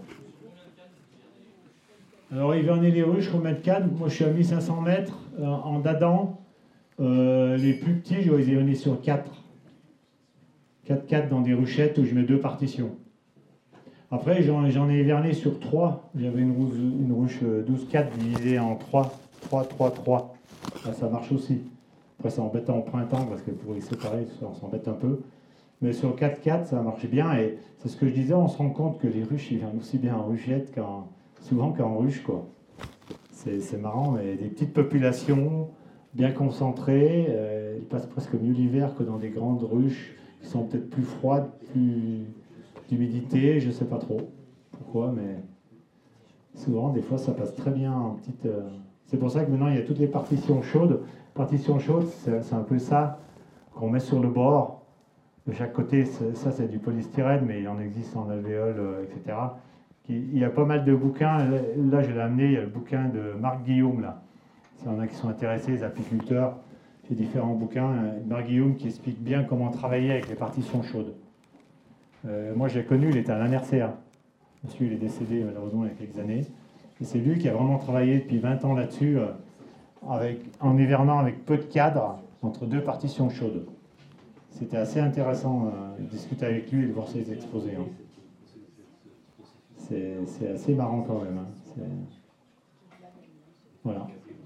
Alors, hiverner les ruches, combien de cadres? Moi, je suis à mille cinq cents mètres euh, en dadant. Euh, les plus petits, je vais les hiverner sur quatre. quatre cadres dans des ruchettes où je mets deux partitions. Après, j'en, j'en ai hiverné sur trois. J'avais une ruche, une ruche douze cadres divisée en trois. trois, trois, trois. Là, ça marche aussi. Après, c'est embêtant au printemps parce que pour les séparer, on s'embête un peu. Mais sur quatre quatre, ça marche bien. Et c'est ce que je disais, on se rend compte que les ruches, ils viennent aussi bien en ruchette qu'en... souvent qu'en ruche, quoi. C'est, c'est marrant, mais des petites populations bien concentrées, euh, ils passent presque mieux l'hiver que dans des grandes ruches qui sont peut-être plus froides, plus d'humidité, je ne sais pas trop pourquoi, mais souvent, des fois, ça passe très bien en petite... Euh... C'est pour ça que maintenant, il y a toutes les partitions chaudes. Partitions chaudes, c'est, c'est un peu ça qu'on met sur le bord. De chaque côté, c'est, ça, c'est du polystyrène, mais il en existe en alvéole, euh, et cetera. Il y a pas mal de bouquins. Là, je l'ai amené, il y a le bouquin de Marc Guillaume, là. S'il y en a qui sont intéressés, les apiculteurs, j'ai différents bouquins. Marc Guillaume qui explique bien comment travailler avec les partitions chaudes. Euh, moi, je l'ai connu, il était à l'A N R C A. Monsieur, il est décédé malheureusement il y a quelques années. Et c'est lui qui a vraiment travaillé depuis vingt ans là-dessus, euh, avec, en hivernant avec peu de cadres, entre deux partitions chaudes. C'était assez intéressant euh, de discuter avec lui et de voir ses exposés. Hein. C'est, c'est assez marrant quand même. Hein. C'est... Voilà.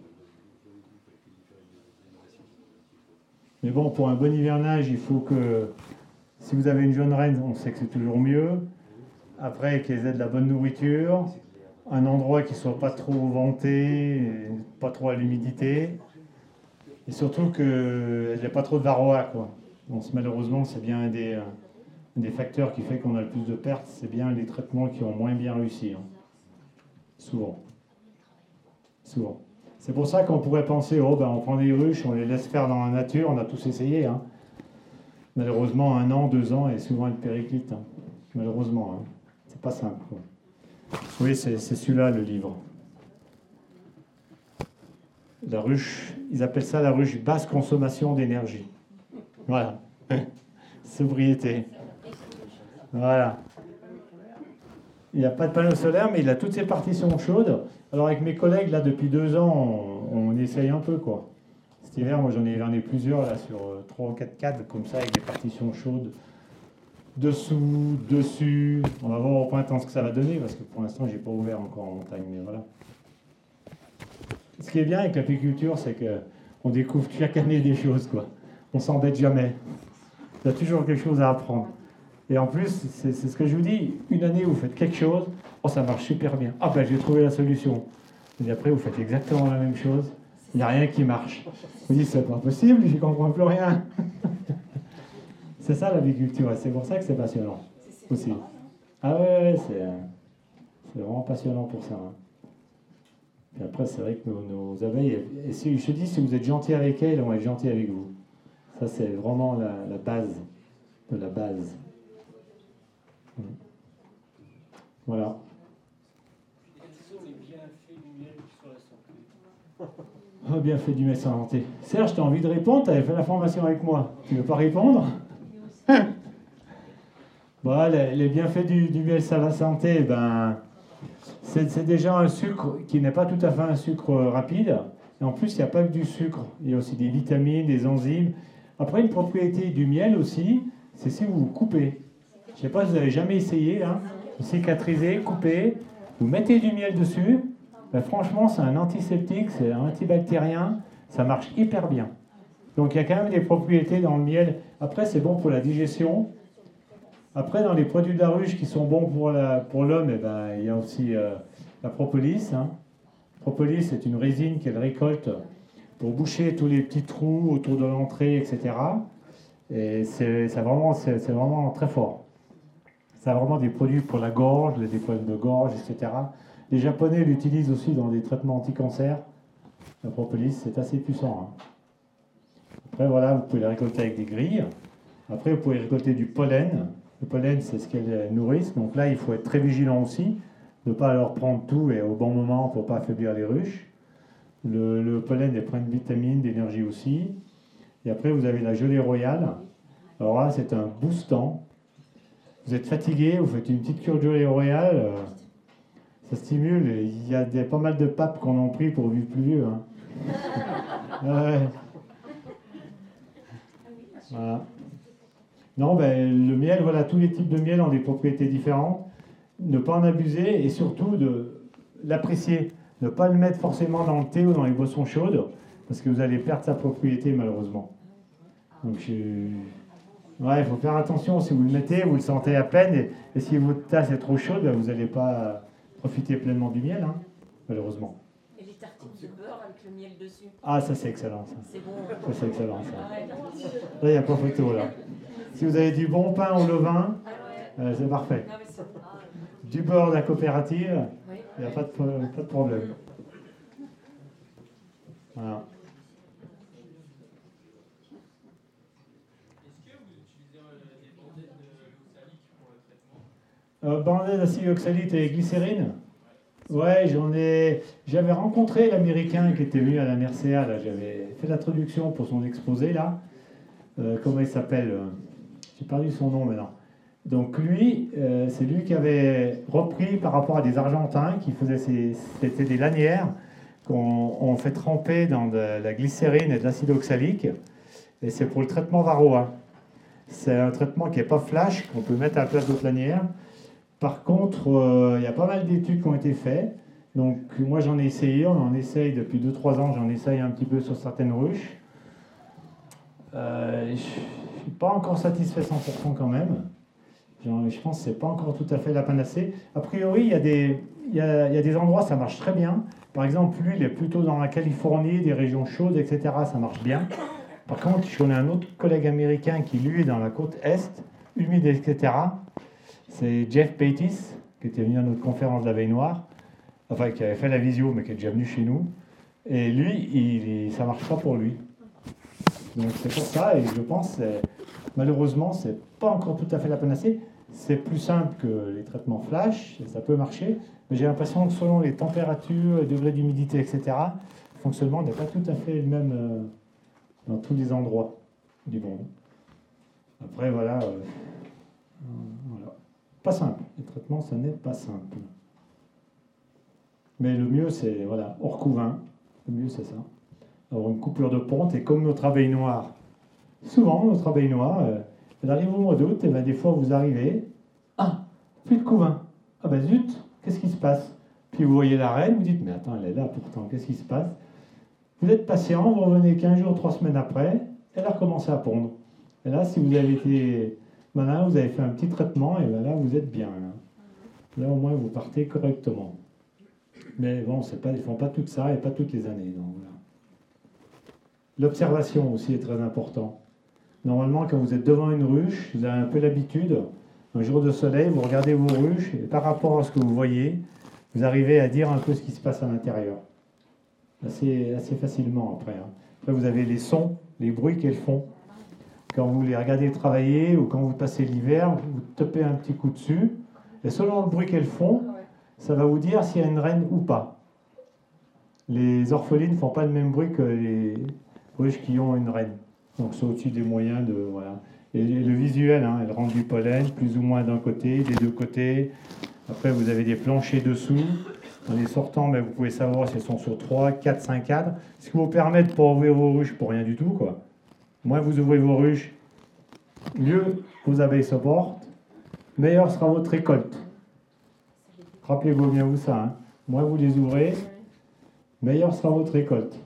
Mais bon, pour un bon hivernage, il faut que, si vous avez une jeune reine, on sait que c'est toujours mieux. Après, qu'elles aient de la bonne nourriture, un endroit qui ne soit pas trop venté, pas trop à l'humidité, et surtout qu'elle n'ait pas trop de varroa, quoi. Donc, malheureusement, c'est bien un des, un des facteurs qui fait qu'on a le plus de pertes, c'est bien les traitements qui ont moins bien réussi. Hein. Souvent. Souvent. C'est pour ça qu'on pourrait penser, oh ben on prend des ruches, on les laisse faire dans la nature, on a tous essayé. Hein. Malheureusement, un an, deux ans, et souvent une périclite. Hein. Malheureusement, hein. C'est pas simple. Quoi. Oui, c'est, c'est celui-là le livre. La ruche, ils appellent ça la ruche basse consommation d'énergie. Voilà. Sobriété. Voilà. Il n'y a pas de panneau solaire, mais il a toutes ses partitions chaudes. Alors avec mes collègues, là, depuis deux ans, on, on essaye un peu, quoi. Cet hiver, moi, j'en ai, j'en ai plusieurs, là, sur trois ou quatre cadres, comme ça, avec des partitions chaudes. Dessous, dessus. On va voir au printemps ce que ça va donner, parce que pour l'instant, j'ai pas ouvert encore en montagne, mais voilà. Ce qui est bien avec l'apiculture, c'est qu'on découvre chaque année des choses, quoi. On s'embête jamais. Il y a toujours quelque chose à apprendre. Et en plus, c'est c'est ce que je vous dis, une année, vous faites quelque chose, oh, ça marche super bien. Ah ben, j'ai trouvé la solution. Et après, vous faites exactement la même chose, il n'y a rien qui marche. Vous dites, c'est pas possible, je ne comprends plus rien. C'est ça l'aviculture, et c'est pour ça que c'est passionnant aussi. Ah ouais, ouais, c'est c'est vraiment passionnant pour ça. Hein. Et après, c'est vrai que nos, nos abeilles, et si, je te dis, si vous êtes gentil avec elles, elles vont être gentilles avec vous. Ça, c'est vraiment la, la base de la base. Voilà. Quels sont les bienfaits du miel sur la santé? Oh, bienfaits du miel sur la santé. Serge, tu as envie de répondre? Tu avais fait la formation avec moi. Tu ne veux pas répondre? Bon, les, les bienfaits du, du miel sur la santé, ben, c'est déjà un sucre qui n'est pas tout à fait un sucre rapide. Et en plus, il n'y a pas que du sucre. Il y a aussi des vitamines, des enzymes. Après, une propriété du miel aussi, c'est si vous vous coupez. Je ne sais pas si vous avez jamais essayé, hein. Vous cicatrisez, coupez, vous mettez du miel dessus. Ben, franchement, c'est un antiseptique, c'est un antibactérien. Ça marche hyper bien. Donc, il y a quand même des propriétés dans le miel. Après, c'est bon pour la digestion. Après, dans les produits de la ruche qui sont bons pour la, pour l'homme, eh ben, il y a aussi euh, la propolis. Hein. Propolis, c'est une résine qu'elle récolte pour boucher tous les petits trous autour de l'entrée, et cetera. Et c'est vraiment, c'est vraiment très fort. Ça a vraiment des produits pour la gorge, des problèmes de gorge, et cetera. Les Japonais l'utilisent aussi dans des traitements anti-cancer. La propolis, c'est assez puissant. Hein. Après, voilà, vous pouvez la récolter avec des grilles. Après, vous pouvez récolter du pollen. Le pollen, c'est ce qu'elles nourrissent. Donc là, il faut être très vigilant aussi, de ne pas leur prendre tout et au bon moment pour ne pas affaiblir les ruches. Le, le pollen est plein de vitamines, d'énergie aussi. Et après, vous avez la gelée royale. Alors là, c'est un boostant. Vous êtes fatigué, vous faites une petite cure de gelée royale. Euh, ça stimule. Et il y a des, pas mal de papes qu'on en pris pour vivre plus vieux. Hein. Ouais. Voilà. Non, ben, le miel, voilà, tous les types de miel ont des propriétés différentes. Ne pas en abuser et surtout de l'apprécier. Ne pas le mettre forcément dans le thé ou dans les boissons chaudes parce que vous allez perdre sa propriété malheureusement. Donc, je... ouais, il faut faire attention. Si vous le mettez, vous le sentez à peine et, et si votre tasse est trop chaude, ben, vous n'allez pas profiter pleinement du miel, hein, malheureusement. Et les tartines de beurre avec le miel dessus. Ah, ça c'est excellent. Ça, c'est bon. Ça c'est excellent. Ça. Ah ouais, là, il n'y a pas photo là. Si vous avez du bon pain au levain, euh, c'est parfait. Du beurre de la coopérative, il n'y a pas de, pas de problème. Voilà. Est-ce que vous utilisez des bandelettes oxaliques pour le traitement? Euh, bandelettes d'acide oxalique et glycérine? Ouais, j'en ai. J'avais rencontré l'Américain qui était venu à la N R C A. J'avais fait la traduction pour son exposé là. Euh, comment il s'appelle? J'ai perdu son nom maintenant. Donc lui, euh, c'est lui qui avait repris par rapport à des Argentins qui faisaient ces, c'était des lanières qu'on on fait tremper dans de la glycérine et de l'acide oxalique. Et c'est pour le traitement varroa. C'est un traitement qui n'est pas flash, qu'on peut mettre à la place d'autres lanières. Par contre, il euh, y a pas mal d'études qui ont été faites. Donc moi j'en ai essayé, on en essaye depuis deux trois ans, j'en essaye un petit peu sur certaines ruches. Euh, je ne suis pas encore satisfait cent pour cent quand même. Genre, je pense que ce n'est pas encore tout à fait la panacée. A priori, il y, a des, il, y a, il y a des endroits où ça marche très bien. Par exemple, lui, il est plutôt dans la Californie, des régions chaudes, et cetera. Ça marche bien. Par contre, je connais un autre collègue américain qui, lui, est dans la côte Est, humide, et cetera. C'est Jeff Peitis, qui était venu à notre conférence de la veille noire. Enfin, qui avait fait la visio, mais qui est déjà venu chez nous. Et lui, il, ça ne marche pas pour lui. Donc c'est pour ça, et je pense, malheureusement, ce n'est pas encore tout à fait la panacée. C'est plus simple que les traitements flash, et ça peut marcher, mais j'ai l'impression que selon les températures, les degrés d'humidité, et cetera, le fonctionnement n'est pas tout à fait le même euh, dans tous les endroits du monde. Après, voilà, euh, voilà. Pas simple. Les traitements, ça n'est pas simple. Mais le mieux, c'est, voilà, hors couvain. Le mieux, c'est ça. Avoir une coupure de ponte, et comme notre abeille noire, souvent, notre abeille noire, euh, elle arrive au mois d'août, et bien des fois, vous arrivez, ah, plus de couvain. Ah ben zut, qu'est-ce qui se passe? Puis vous voyez la reine, vous dites, mais attends, elle est là pourtant, qu'est-ce qui se passe? Vous êtes patient, vous revenez quinze jours, trois semaines après, elle a recommencé à pondre. Et là, si vous avez été Ben là, vous avez fait un petit traitement et ben là, vous êtes bien. Là. Là, au moins, vous partez correctement. Mais bon, c'est pas, ils ne font pas tout ça et pas toutes les années. Donc, voilà. L'observation aussi est très important. Normalement, quand vous êtes devant une ruche, vous avez un peu l'habitude. Un jour de soleil, vous regardez vos ruches et par rapport à ce que vous voyez, vous arrivez à dire un peu ce qui se passe à l'intérieur. Assez, assez facilement après. Hein. Après, vous avez les sons, les bruits qu'elles font. Quand vous les regardez travailler ou quand vous passez l'hiver, vous tapez un petit coup dessus. Et selon le bruit qu'elles font, ça va vous dire s'il y a une reine ou pas. Les orphelines ne font pas le même bruit que les ruches qui ont une reine. Donc c'est au-dessus des moyens de... Voilà. Et le visuel, hein, elles rendent du pollen, plus ou moins d'un côté, des deux côtés. Après, vous avez des planchers dessous. En les sortant, mais vous pouvez savoir si elles sont sur trois, quatre, cinq cadres. Ce qui vous permet de ne pas ouvrir vos ruches pour rien du tout, quoi. Moins vous ouvrez vos ruches, mieux vos abeilles se portent, meilleure sera votre récolte. Rappelez-vous bien vous ça. Hein. Moins vous les ouvrez, meilleure sera votre récolte.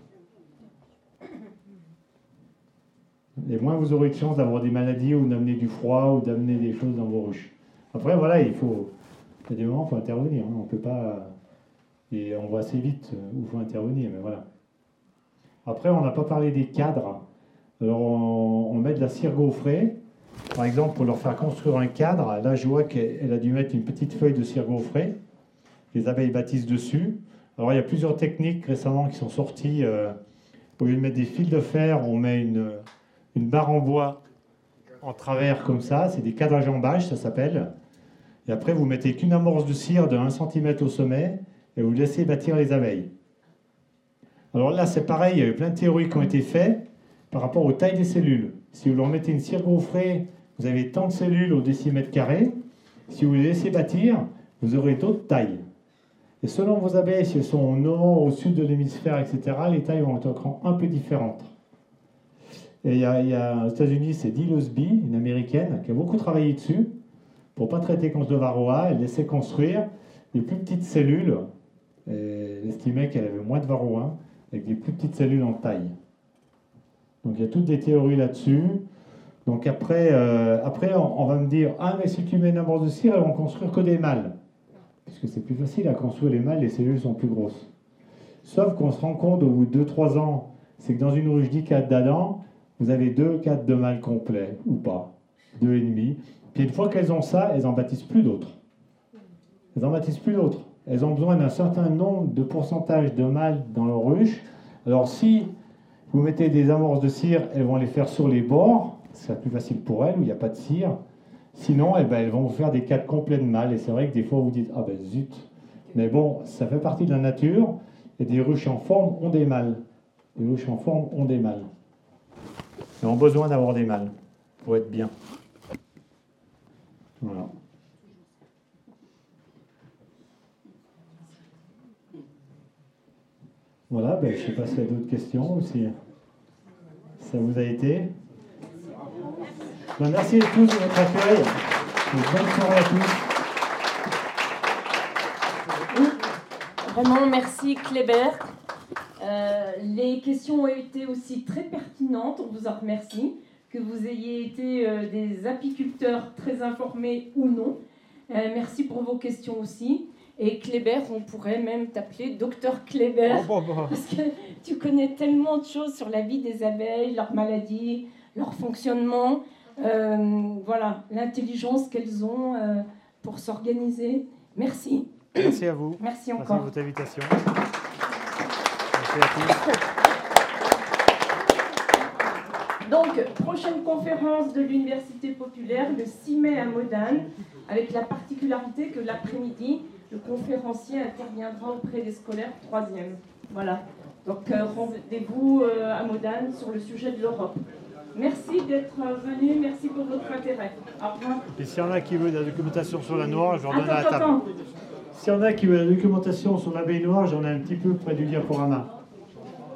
Et moins vous aurez de chance d'avoir des maladies ou d'amener du froid ou d'amener des choses dans vos ruches. Après, voilà, il faut... Il y a des moments où il faut intervenir. Hein. On peut pas... Et on voit assez vite où il faut intervenir, mais voilà. Après, on n'a pas parlé des cadres. Alors, on, on met de la cire gaufrée. Par exemple, pour leur faire construire un cadre, là, je vois qu'elle a dû mettre une petite feuille de cire gaufrée. Les abeilles bâtissent dessus. Alors, il y a plusieurs techniques récemment qui sont sorties. Euh, au lieu de mettre des fils de fer, on met une, une barre en bois en travers comme ça. C'est des cadres à jambage, ça s'appelle. Et après, vous mettez qu'une amorce de cire de un centimètre au sommet et vous laissez bâtir les abeilles. Alors là, c'est pareil, il y a eu plein de théories qui ont été faites par rapport aux tailles des cellules. Si vous leur mettez une cire gaufrée, vous avez tant de cellules au décimètre carré. Si vous les laissez bâtir, vous aurez d'autres tailles. Et selon vos abeilles, si elles sont au nord, au sud de l'hémisphère, et cetera, les tailles vont être un peu différentes. Et il y a, il y a aux États-Unis, c'est Dee Lusby, une américaine, qui a beaucoup travaillé dessus pour ne pas traiter contre le varroa. Elle laissait construire des plus petites cellules. Et elle estimait qu'elle avait moins de varroa avec des plus petites cellules en taille. Donc il y a toutes des théories là-dessus. Donc après, euh, après on, on va me dire, ah mais si tu mets une amorce de cire, elles vont construire que des mâles. Puisque c'est plus facile à construire les mâles, les cellules sont plus grosses. Sauf qu'on se rend compte au bout de deux trois ans, c'est que dans une ruche dix cadres d'Adam, vous avez deux cadres de mâles complets, ou pas, deux et demi. Puis une fois qu'elles ont ça, elles n'en bâtissent plus d'autres. Elles n'en bâtissent plus d'autres. Elles ont besoin d'un certain nombre de pourcentage de mâles dans leur ruche. Alors si vous mettez des amorces de cire, elles vont les faire sur les bords, c'est plus facile pour elles, où il n'y a pas de cire. Sinon, eh ben, elles vont vous faire des cadres complets de mâles. Et c'est vrai que des fois, vous dites, ah ben zut. Mais bon, ça fait partie de la nature. Et des ruches en forme ont des mâles. Les ruches en forme ont des mâles. Elles ont besoin d'avoir des mâles pour être bien. Voilà. Voilà, ben, je ne sais pas s'il y a d'autres questions ou si ça vous a été. Ben, merci à tous de votre accueil. Bonne soirée à tous. Vraiment, merci Kléber. Euh, les questions ont été aussi très pertinentes, on vous en remercie. Que vous ayez été euh, des apiculteurs très informés ou non. Euh, merci pour vos questions aussi. Et Kléber, on pourrait même t'appeler Docteur Kléber, oh, bon, bon. Parce que tu connais tellement de choses sur la vie des abeilles, leurs maladies, leur fonctionnement, euh, voilà, l'intelligence qu'elles ont euh, pour s'organiser. Merci. Merci à vous. Merci encore. Merci de votre invitation. Merci à tous. Donc, prochaine conférence de l'Université populaire le six mai à Modane, avec la particularité que l'après-midi, le conférencier interviendra auprès des scolaires troisième. Voilà. Donc, euh, rendez-vous euh, à Modane sur le sujet de l'Europe. Merci d'être venu, merci pour votre intérêt. Au revoir. Et s'il y en a qui veulent de la documentation sur la noire, je leur donne attends, à la table. Attends. S'il y en a qui veulent de la documentation sur l'abeille noire, j'en ai un petit peu près du diaporama.